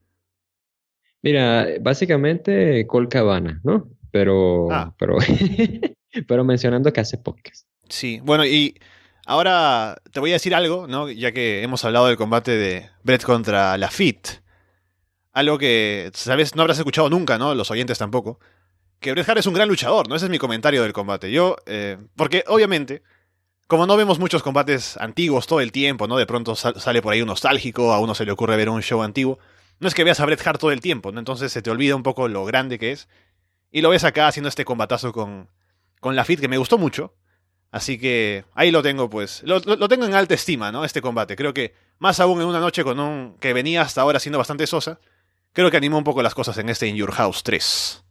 Mira, básicamente Col Cabana, ¿no? Ah, Pero mencionando que hace podcast. sí. Bueno, y ahora te voy a decir algo, ¿no? Ya que hemos hablado del combate de Brett contra la Fit. Algo que, sabes, no habrás escuchado nunca, ¿no? Los oyentes tampoco. Que Bret Hart es un gran luchador, ¿no? Ese es mi comentario del combate. Porque obviamente, como no vemos muchos combates antiguos todo el tiempo, ¿no? De pronto sale por ahí un nostálgico, a uno se le ocurre ver un show antiguo. No es que veas a Bret Hart todo el tiempo, ¿no? Entonces se te olvida un poco lo grande que es. Y lo ves acá haciendo este combatazo con la Fit, que me gustó mucho. Así que ahí lo tengo, pues. Lo tengo en alta estima, ¿no? Este combate. Creo que, más aún en una noche con un que venía hasta ahora siendo bastante sosa, creo que animó un poco las cosas en este In Your House 3.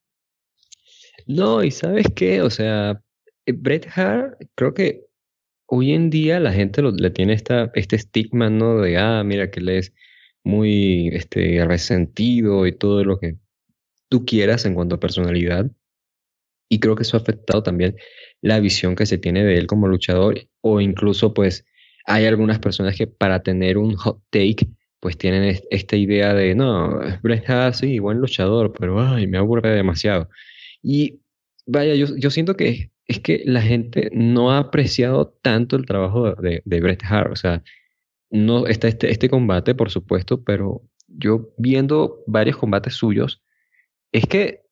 No, y ¿sabes qué? O sea, Bret Hart creo que hoy en día la gente le tiene este estigma, ¿no? De, mira que él es muy resentido y todo lo que tú quieras en cuanto a personalidad. Y creo que eso ha afectado también la visión que se tiene de él como luchador. O incluso, pues, hay algunas personas que para tener un hot take, pues tienen esta idea de, no, Bret Hart, sí, buen luchador, pero ay, me aburre demasiado. Y vaya, yo siento que es que la gente no ha apreciado tanto el trabajo de Bret Hart. O sea, no está este combate, por supuesto, pero yo viendo varios combates suyos, es que,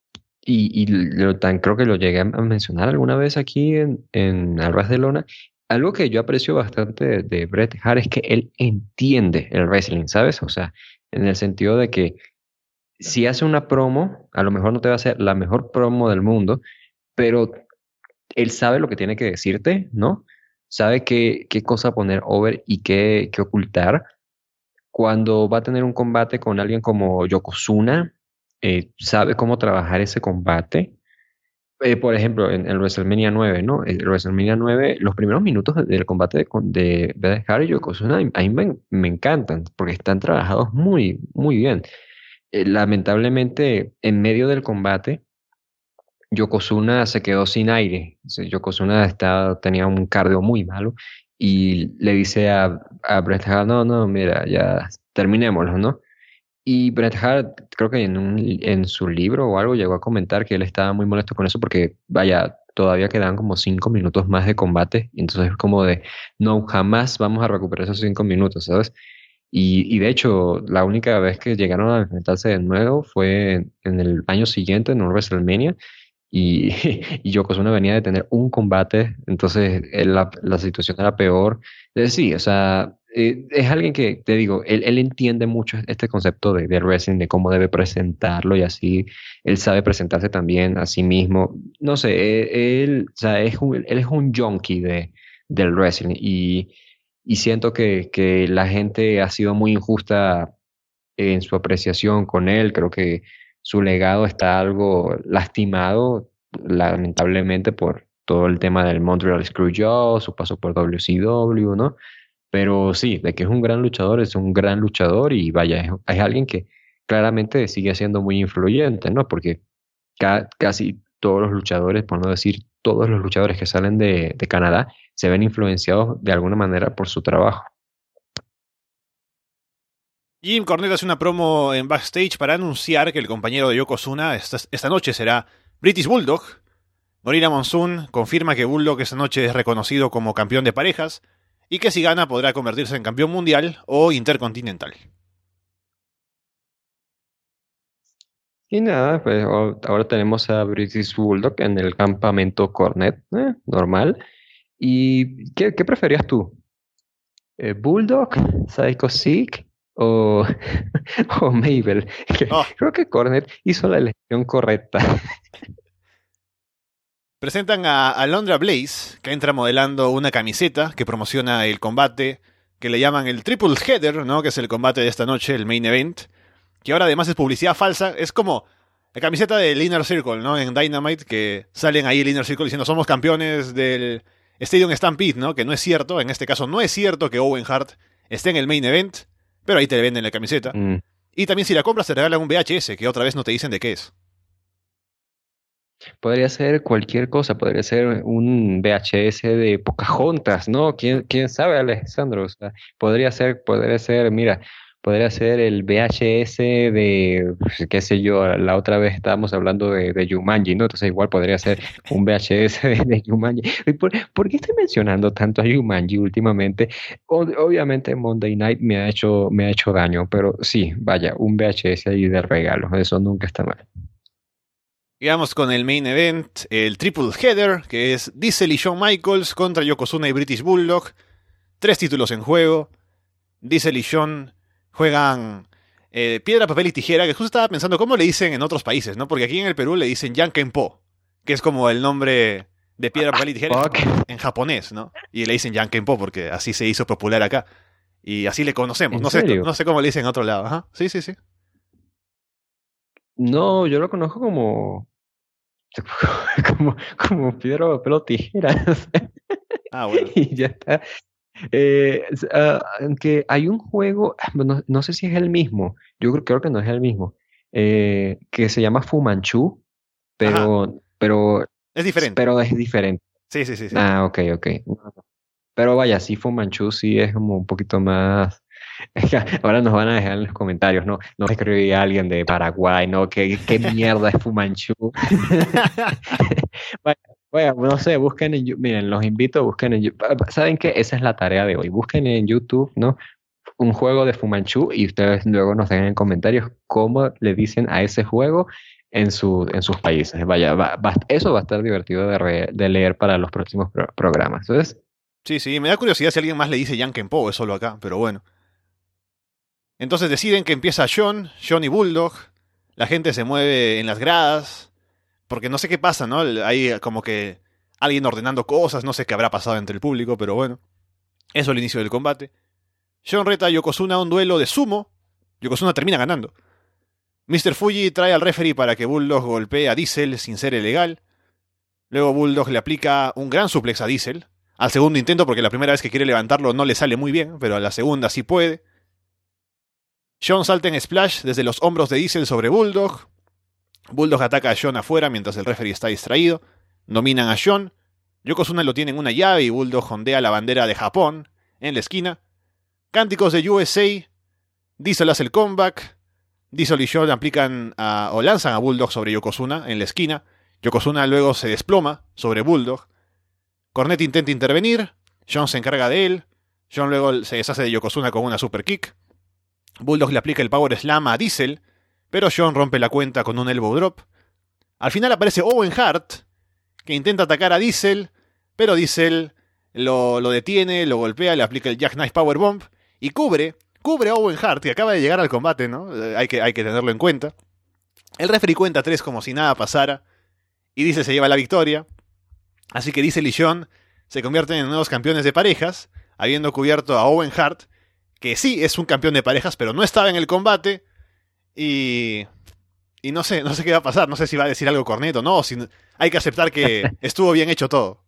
creo que lo llegué a mencionar alguna vez aquí en Arras de Lona, algo que yo aprecio bastante de Bret Hart es que él entiende el wrestling, ¿sabes? O sea, en el sentido de que si hace una promo, a lo mejor no te va a hacer la mejor promo del mundo, pero él sabe lo que tiene que decirte, ¿no? Sabe qué cosa poner over y qué ocultar. Cuando va a tener un combate con alguien como Yokozuna, sabe cómo trabajar ese combate. Por ejemplo, en el WrestleMania 9, ¿no? El WrestleMania 9, los primeros minutos del combate de Bret Hart y Yokozuna a mí me encantan porque están trabajados muy, muy bien. Lamentablemente, en medio del combate, Yokozuna se quedó sin aire. O sea, Yokozuna tenía un cardio muy malo y le dice a Bret Hart, no, no, mira, ya terminémoslo, ¿no? Y Bret Hart, creo que en su libro o algo llegó a comentar que él estaba muy molesto con eso porque, vaya, todavía quedaban como 5 minutos más de combate. Y entonces es como de, no, jamás vamos a recuperar esos 5 minutos, ¿sabes? Y de hecho, la única vez que llegaron a enfrentarse de nuevo fue en el año siguiente, en WrestleMania, y, y Yokozuna venía de tener un combate, entonces la situación era peor. Sí, o sea, es alguien que, te digo, él entiende mucho este concepto del wrestling, de cómo debe presentarlo y así, él sabe presentarse también a sí mismo. No sé, o sea, él es un junkie del wrestling y siento que la gente ha sido muy injusta en su apreciación con él. Creo que su legado está algo lastimado, lamentablemente, por todo el tema del Montreal Screwjob, su paso por WCW, ¿no? Pero sí, de que es un gran luchador, es un gran luchador y vaya, es alguien que claramente sigue siendo muy influyente, ¿no? Porque casi todos los luchadores, por no decir todos los luchadores que salen de Canadá, se ven influenciados de alguna manera por su trabajo. Jim Cornette hace una promo en backstage para anunciar que el compañero de Yokozuna esta noche será British Bulldog. Gorilla Monsoon confirma que Bulldog esta noche es reconocido como campeón de parejas y que si gana podrá convertirse en campeón mundial o intercontinental. Y nada, pues ahora tenemos a British Bulldog en el campamento Cornet, normal. ¿Y qué preferías tú? ¿Bulldog, Psycho Sick o, o Mabel? Oh, Creo que Cornet hizo la elección correcta. presentan a Alondra Blaze, que entra modelando una camiseta que promociona el combate que le llaman el Triple Header, ¿no? Que es el combate de esta noche, el main event. Que ahora además es publicidad falsa. Es como la camiseta del Inner Circle, ¿no? En Dynamite, que salen ahí el Inner Circle diciendo somos campeones del Stadium Stampede, ¿no? Que no es cierto. En este caso no es cierto que Owen Hart esté en el main event, pero ahí te venden la camiseta. Mm. Y también si la compras te regalan un VHS, que otra vez no te dicen de qué es. Podría ser cualquier cosa, podría ser un VHS de Pocahontas, ¿no? ¿Quién sabe, Alejandro? O sea, mira, podría ser el VHS de, pues, qué sé yo, la otra vez estábamos hablando de Jumanji, ¿no? Entonces igual podría ser un VHS de Jumanji. ¿Y por qué estoy mencionando tanto a Jumanji últimamente? Obviamente Monday Night me ha hecho daño, pero sí, vaya, un VHS ahí de regalo, eso nunca está mal. Y vamos con el main event, el Triple Header, que es Diesel y Shawn Michaels contra Yokozuna y British Bulldog. 3 títulos en juego. Diesel y Shawn juegan piedra, papel y tijera, que justo estaba pensando cómo le dicen en otros países, ¿no? Porque aquí en el Perú le dicen Yankenpo, que es como el nombre de piedra, papel y tijera en japonés, ¿no? Y le dicen Yankenpo porque así se hizo popular acá. Y así le conocemos. ¿En serio? No sé cómo le dicen en otro lado. Ajá. Sí, sí, sí. No, yo lo conozco como, como piedra, papel o tijeras. Ah, bueno. y ya está. Aunque hay un juego, no sé si es el mismo, creo que no es el mismo, que se llama Fu Manchu, Ajá, pero, pero, es diferente. pero es diferente. Sí, sí, sí, sí. Ah, ok, ok. Pero vaya, sí, Fu Manchu sí es como un poquito más. Es que ahora nos van a dejar en los comentarios, ¿no? No escribí a alguien de Paraguay, ¿no? ¿Qué mierda es Fu Manchu? Vaya, no sé, busquen en YouTube. Miren, los invito a busquen en YouTube. ¿Saben qué? Esa es la tarea de hoy. Busquen en YouTube, ¿no? Un juego de Fu Manchu y ustedes luego nos dejen en comentarios cómo le dicen a ese juego en sus países. Vaya, eso va a estar divertido de leer para los próximos programas. Entonces, Sí, sí, me da curiosidad si alguien más le dice Yankenpo o es solo acá, pero bueno. Entonces deciden que empieza John y Bulldog. La gente se mueve en las gradas. Porque no sé qué pasa, ¿no? Hay como que alguien ordenando cosas, no sé qué habrá pasado entre el público, pero bueno. Eso es el inicio del combate. John reta a Yokozuna a un duelo de sumo. Yokozuna termina ganando. Mr. Fuji trae al referee para que Bulldog golpee a Diesel sin ser ilegal. Luego Bulldog le aplica un gran suplex a Diesel. Al segundo intento, porque la primera vez que quiere levantarlo no le sale muy bien, pero a la segunda sí puede. John salta en Splash desde los hombros de Diesel sobre Bulldog. Bulldog ataca a John afuera mientras el referee está distraído. Dominan a John. Yokozuna lo tiene en una llave y Bulldog ondea la bandera de Japón en la esquina. Cánticos de USA. Diesel hace el comeback. Diesel y John aplican o lanzan a Bulldog sobre Yokozuna en la esquina. Yokozuna luego se desploma sobre Bulldog. Cornette intenta intervenir. John se encarga de él. John luego se deshace de Yokozuna con una super kick. Bulldog le aplica el Power Slam a Diesel, pero John rompe la cuenta con un elbow drop. Al final aparece Owen Hart, que intenta atacar a Diesel, pero Diesel lo detiene, lo golpea, le aplica el Jackknife Powerbomb y cubre a Owen Hart, que acaba de llegar al combate, ¿no? Hay que tenerlo en cuenta. El referee cuenta 3 como si nada pasara, y Diesel se lleva la victoria. Así que Diesel y John se convierten en nuevos campeones de parejas, habiendo cubierto a Owen Hart, que sí es un campeón de parejas, pero no estaba en el combate, y no sé qué va a pasar, no sé si va a decir algo Cornette o no, hay que aceptar que estuvo bien hecho todo.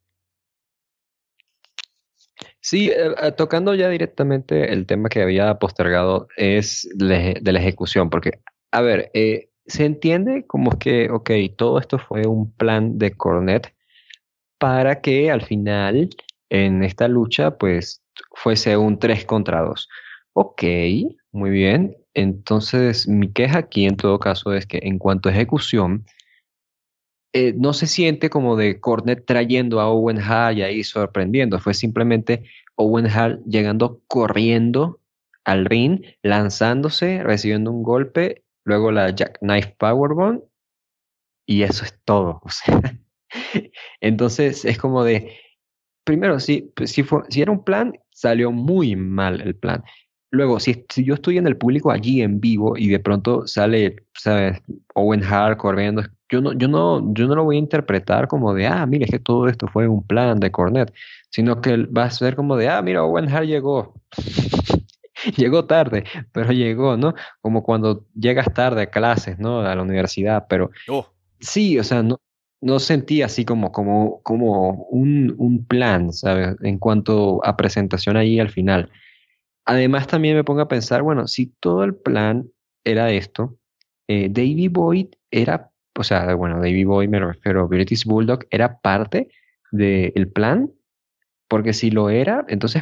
sí, tocando ya directamente el tema que había postergado es de la ejecución, porque, a ver, se entiende como que, ok, todo esto fue un plan de Cornet para que al final en esta lucha pues fuese un 3 contra 2. Ok, muy bien. Entonces mi queja aquí en todo caso es que en cuanto a ejecución, no se siente como de Cornet trayendo a Owen Hart y ahí sorprendiendo. Fue simplemente Owen Hart llegando corriendo al ring, lanzándose, recibiendo un golpe, luego la Jackknife Powerbomb y eso es todo. O sea, entonces es como de, primero, si era un plan, salió muy mal el plan. Luego, si yo estoy en el público allí en vivo y de pronto sale, ¿sabes? Owen Hart corriendo, yo no lo voy a interpretar como de, mira, es que todo esto fue un plan de Cornet, sino que va a ser como de, mira, Owen Hart llegó. Llegó tarde, pero llegó, ¿no? Como cuando llegas tarde a clases, ¿no? A la universidad, pero Oh, sí, o sea, no sentí así como un plan, ¿sabes? En cuanto a presentación ahí al final. Además, también me pongo a pensar, bueno, si todo el plan era esto, Davey Boy era, o sea, bueno, Davey Boy me refiero, British Bulldog era parte del plan, porque si lo era, entonces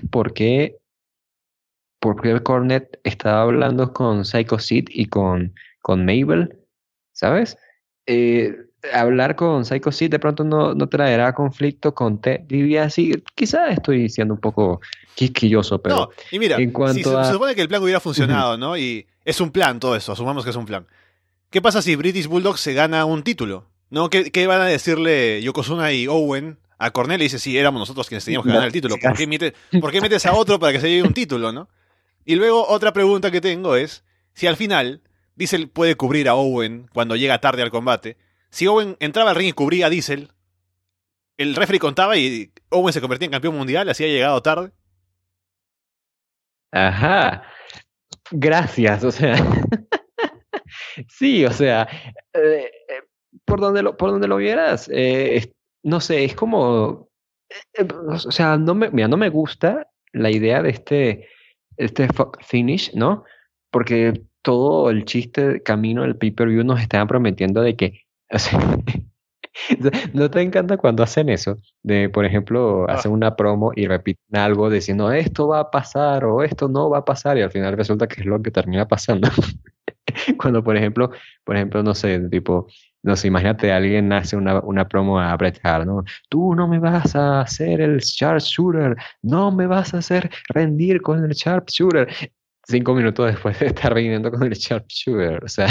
¿por qué el Cornet estaba hablando con Psycho Sid y con Mabel? ¿Sabes? Eh, Hablar con Psycho Sid de pronto no traerá conflicto con Ted DiBiase. Quizás estoy siendo un poco quisquilloso, no, pero y mira, en si cuanto se a... supone que el plan hubiera Ujú. funcionado, ¿no? Y es un plan todo eso, asumamos que es un plan. ¿Qué pasa si British Bulldog se gana un título? ¿No? ¿Qué van a decirle Yokozuna y Owen a Cornell? Y dice, sí, éramos nosotros quienes teníamos que ganar el título. ¿Por qué metes a otro para que se lleve un título, no? Y luego otra pregunta que tengo es, si al final Diesel puede cubrir a Owen cuando llega tarde al combate, si Owen entraba al ring y cubría a Diesel, el referee contaba y Owen se convertía en campeón mundial, así ha llegado tarde. Ajá, gracias, o sea, sí, o sea, por donde lo vieras, no sé, es como, O sea, mira, no me gusta la idea de este fuck finish, ¿no? Porque todo el chiste camino del pay-per-view nos estaban prometiendo de que, o sea, ¿no te encanta cuando hacen eso? De, por ejemplo, Ah, hacen una promo y repiten algo diciendo esto va a pasar o esto no va a pasar y al final resulta que es lo que termina pasando. Cuando, por ejemplo, no sé, tipo, no sé, imagínate alguien hace una promo a Bret Hart, ¿no? Tú no me vas a hacer el sharpshooter, no me vas a hacer rendir con el sharpshooter. 5 minutos después de estar rindiendo con el sharpshooter, o sea,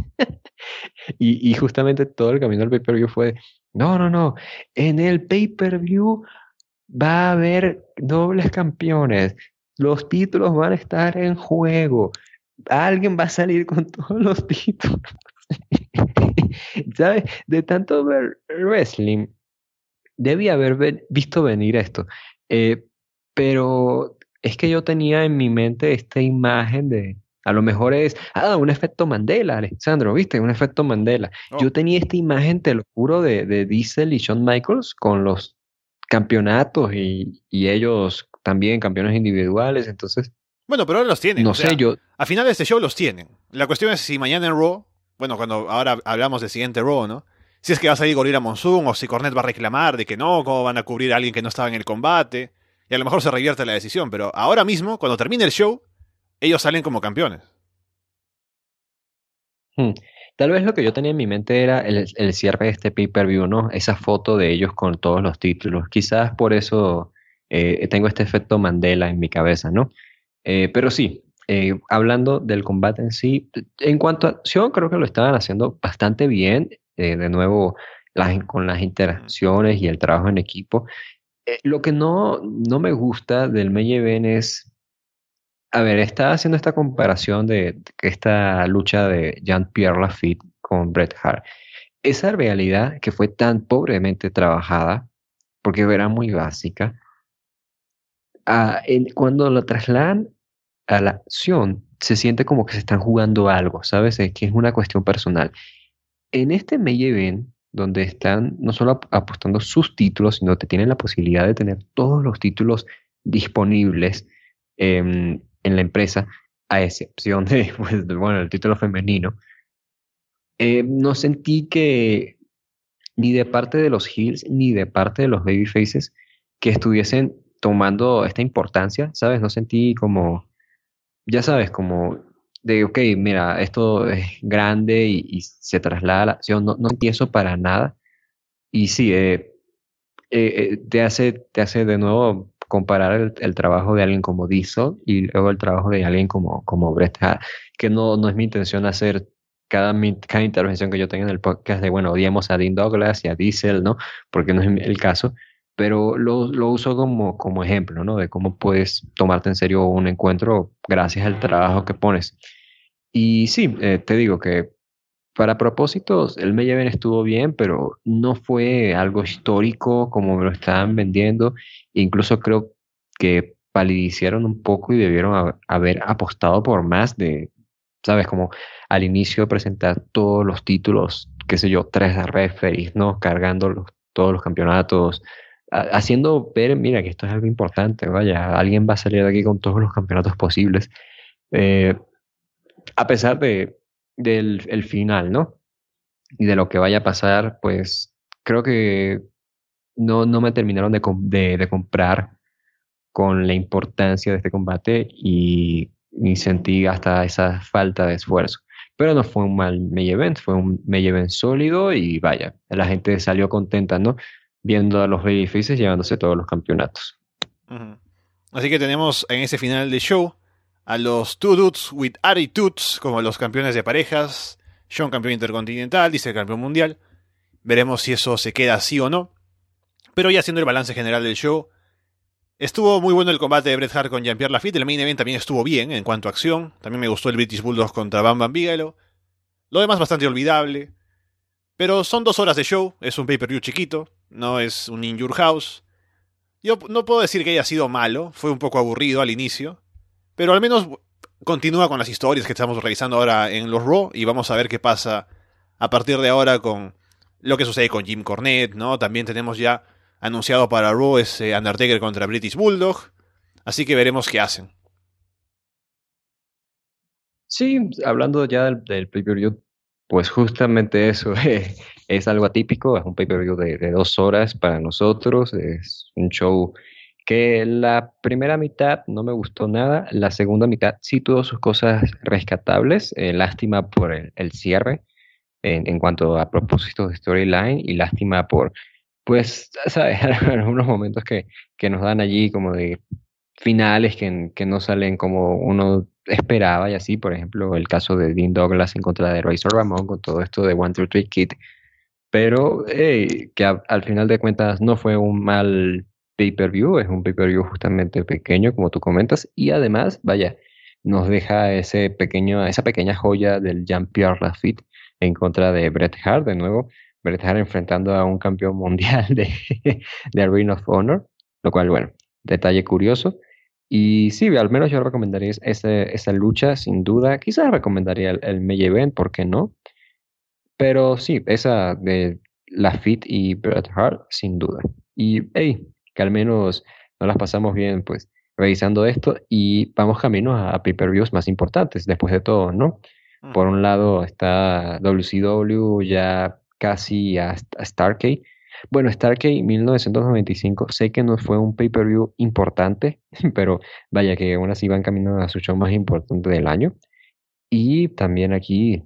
y justamente todo el camino del pay-per-view fue, no, no, no, en el pay-per-view va a haber dobles campeones, los títulos van a estar en juego, alguien va a salir con todos los títulos. ¿Sabes? De tanto ver wrestling, debía haber visto venir esto. Eh, pero es que yo tenía en mi mente esta imagen de, a lo mejor es, un efecto Mandela, Alexandro, ¿viste? Un efecto Mandela. oh. Yo tenía esta imagen, te lo juro, de Diesel y Shawn Michaels con los campeonatos y ellos también campeones individuales. Entonces, Bueno, pero ahora los tienen, no o sé, sea, yo... a final de este show los tienen. La cuestión es si mañana en Raw, bueno, cuando ahora hablamos del siguiente Raw, ¿no? Si es que va a salir Gorilla Monsoon o si Cornette va a reclamar de que no, cómo van a cubrir a alguien que no estaba en el combate. Y a lo mejor se revierte la decisión, pero ahora mismo, cuando termine el show, ellos salen como campeones. Hmm. Tal vez lo que yo tenía en mi mente era el cierre de este pay-per-view, ¿no? Esa foto de ellos con todos los títulos. Quizás por eso tengo este efecto Mandela en mi cabeza, ¿no? Pero sí, hablando del combate en sí, en cuanto a acción, creo que lo estaban haciendo bastante bien. De nuevo, con las Ujú. interacciones y el trabajo en equipo. Lo que no me gusta del main event es, a ver, estaba haciendo esta comparación de que esta lucha de Jean-Pierre Lafitte con Bret Hart. Esa realidad que fue tan pobremente trabajada, porque era muy básica, cuando lo trasladan a la acción, se siente como que se están jugando algo, ¿sabes? Es que es una cuestión personal. En este main event, donde están no solo apostando sus títulos, sino que tienen la posibilidad de tener todos los títulos disponibles en la empresa, a excepción de, pues, bueno, el título femenino, no sentí que ni de parte de los heels ni de parte de los babyfaces que estuviesen tomando esta importancia, ¿sabes? No sentí como, ya sabes, como de, ok, mira, esto es grande y se traslada a la acción, no sentí eso para nada. Y sí, te hace de nuevo comparar el trabajo de alguien como Diesel y luego el trabajo de alguien como Bret Hart, que no es mi intención hacer cada intervención que yo tenga en el podcast de, bueno, odiamos a Dean Douglas y a Diesel, ¿no? Porque no es el caso, pero lo uso como ejemplo, ¿no? De cómo puedes tomarte en serio un encuentro gracias al trabajo que pones. Y sí, te digo que para propósitos, el main event estuvo bien, pero no fue algo histórico como me lo estaban vendiendo. Incluso creo que palidicieron un poco y debieron haber apostado por más de, ¿sabes? Como al inicio presentar todos los títulos, qué sé yo, tres referees, ¿no? Cargando todos los campeonatos, haciendo ver, mira, que esto es algo importante, vaya, alguien va a salir de aquí con todos los campeonatos posibles. Eh, a pesar del el final, ¿no? Y de lo que vaya a pasar, pues creo que no me terminaron de comprar con la importancia de este combate y sentí hasta esa falta de esfuerzo. Pero no fue un mal main event, fue un main event sólido y vaya, la gente salió contenta, ¿no? Viendo a los babyfaces llevándose todos los campeonatos. Ujú. Así que tenemos en ese final de show a los Two Dudes with Attitudes como los campeones de parejas, John campeón intercontinental, dice campeón mundial. Veremos si eso se queda así o no. Pero ya haciendo el balance general del show, estuvo muy bueno el combate de Bret Hart con Jean-Pierre Lafitte. El main event también estuvo bien en cuanto a acción. También me gustó el British Bulldog contra Bam Bam Bigelow. Lo demás bastante olvidable. Pero son 2 horas de show, es un pay-per-view chiquito, no es un In Your House. Yo no puedo decir que haya sido malo, fue un poco aburrido al inicio, pero al menos continúa con las historias que estamos realizando ahora en los Raw y vamos a ver qué pasa a partir de ahora con lo que sucede con Jim Cornette, ¿no? También tenemos ya anunciado para Raw es Undertaker contra British Bulldog. Así que veremos qué hacen. Sí, hablando ya del pay-per-view, pues justamente eso es algo atípico, es un pay-per-view de 2 horas para nosotros, es un show que la primera mitad no me gustó nada, la segunda mitad sí tuvo sus cosas rescatables, lástima por el cierre en cuanto a propósitos de storyline y lástima por, pues, ¿sabes? Algunos momentos que nos dan allí como de finales que no salen como uno esperaba y así, por ejemplo, el caso de Dean Douglas en contra de Razor Ramón con todo esto de One Two Three Kid, pero que al final de cuentas no fue un mal pay-per-view, es un pay-per-view justamente pequeño, como tú comentas, y además, vaya, nos deja esa pequeña joya del Jean-Pierre Lafitte en contra de Bret Hart, de nuevo, Bret Hart enfrentando a un campeón mundial de Ring of Honor, lo cual, bueno, detalle curioso. Y sí, al menos yo recomendaría esa lucha, sin duda. Quizás recomendaría el main event, ¿por qué no? Pero sí, esa de Lafitte y Bret Hart, sin duda. Y hey, que al menos nos las pasamos bien, pues, revisando esto y vamos camino a pay-per-views más importantes, después de todo, ¿no? Por un lado está WCW ya casi a Starrcade. Bueno, Starrcade 1995, sé que no fue un pay-per-view importante, pero vaya que aún así van camino a su show más importante del año. Y también aquí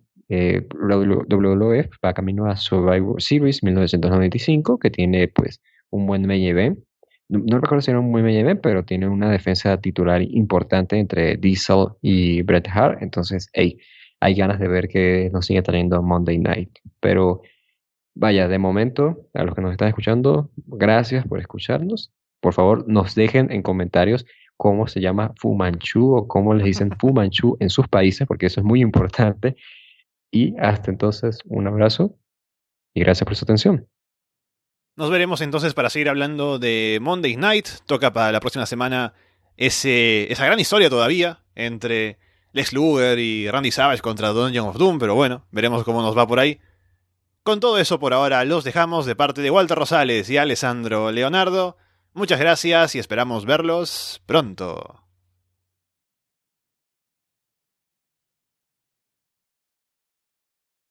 WWF va camino a Survivor Series 1995, que tiene pues un buen main event. No recuerdo si era un buen main event, pero tiene una defensa titular importante entre Diesel y Bret Hart. Entonces, hey, hay ganas de ver que nos sigue trayendo Monday Night. Pero vaya, de momento, a los que nos están escuchando, gracias por escucharnos. Por favor, nos dejen en comentarios cómo se llama Fu Manchu o cómo les dicen Fu Manchu en sus países, porque eso es muy importante. Y hasta entonces, un abrazo y gracias por su atención. Nos veremos entonces para seguir hablando de Monday Night. Toca para la próxima semana esa gran historia todavía entre Lex Luger y Randy Savage contra Dungeon of Doom, pero bueno, veremos cómo nos va por ahí. Con todo eso por ahora los dejamos de parte de Walter Rosales y Alessandro Leonardo. Muchas gracias y esperamos verlos pronto.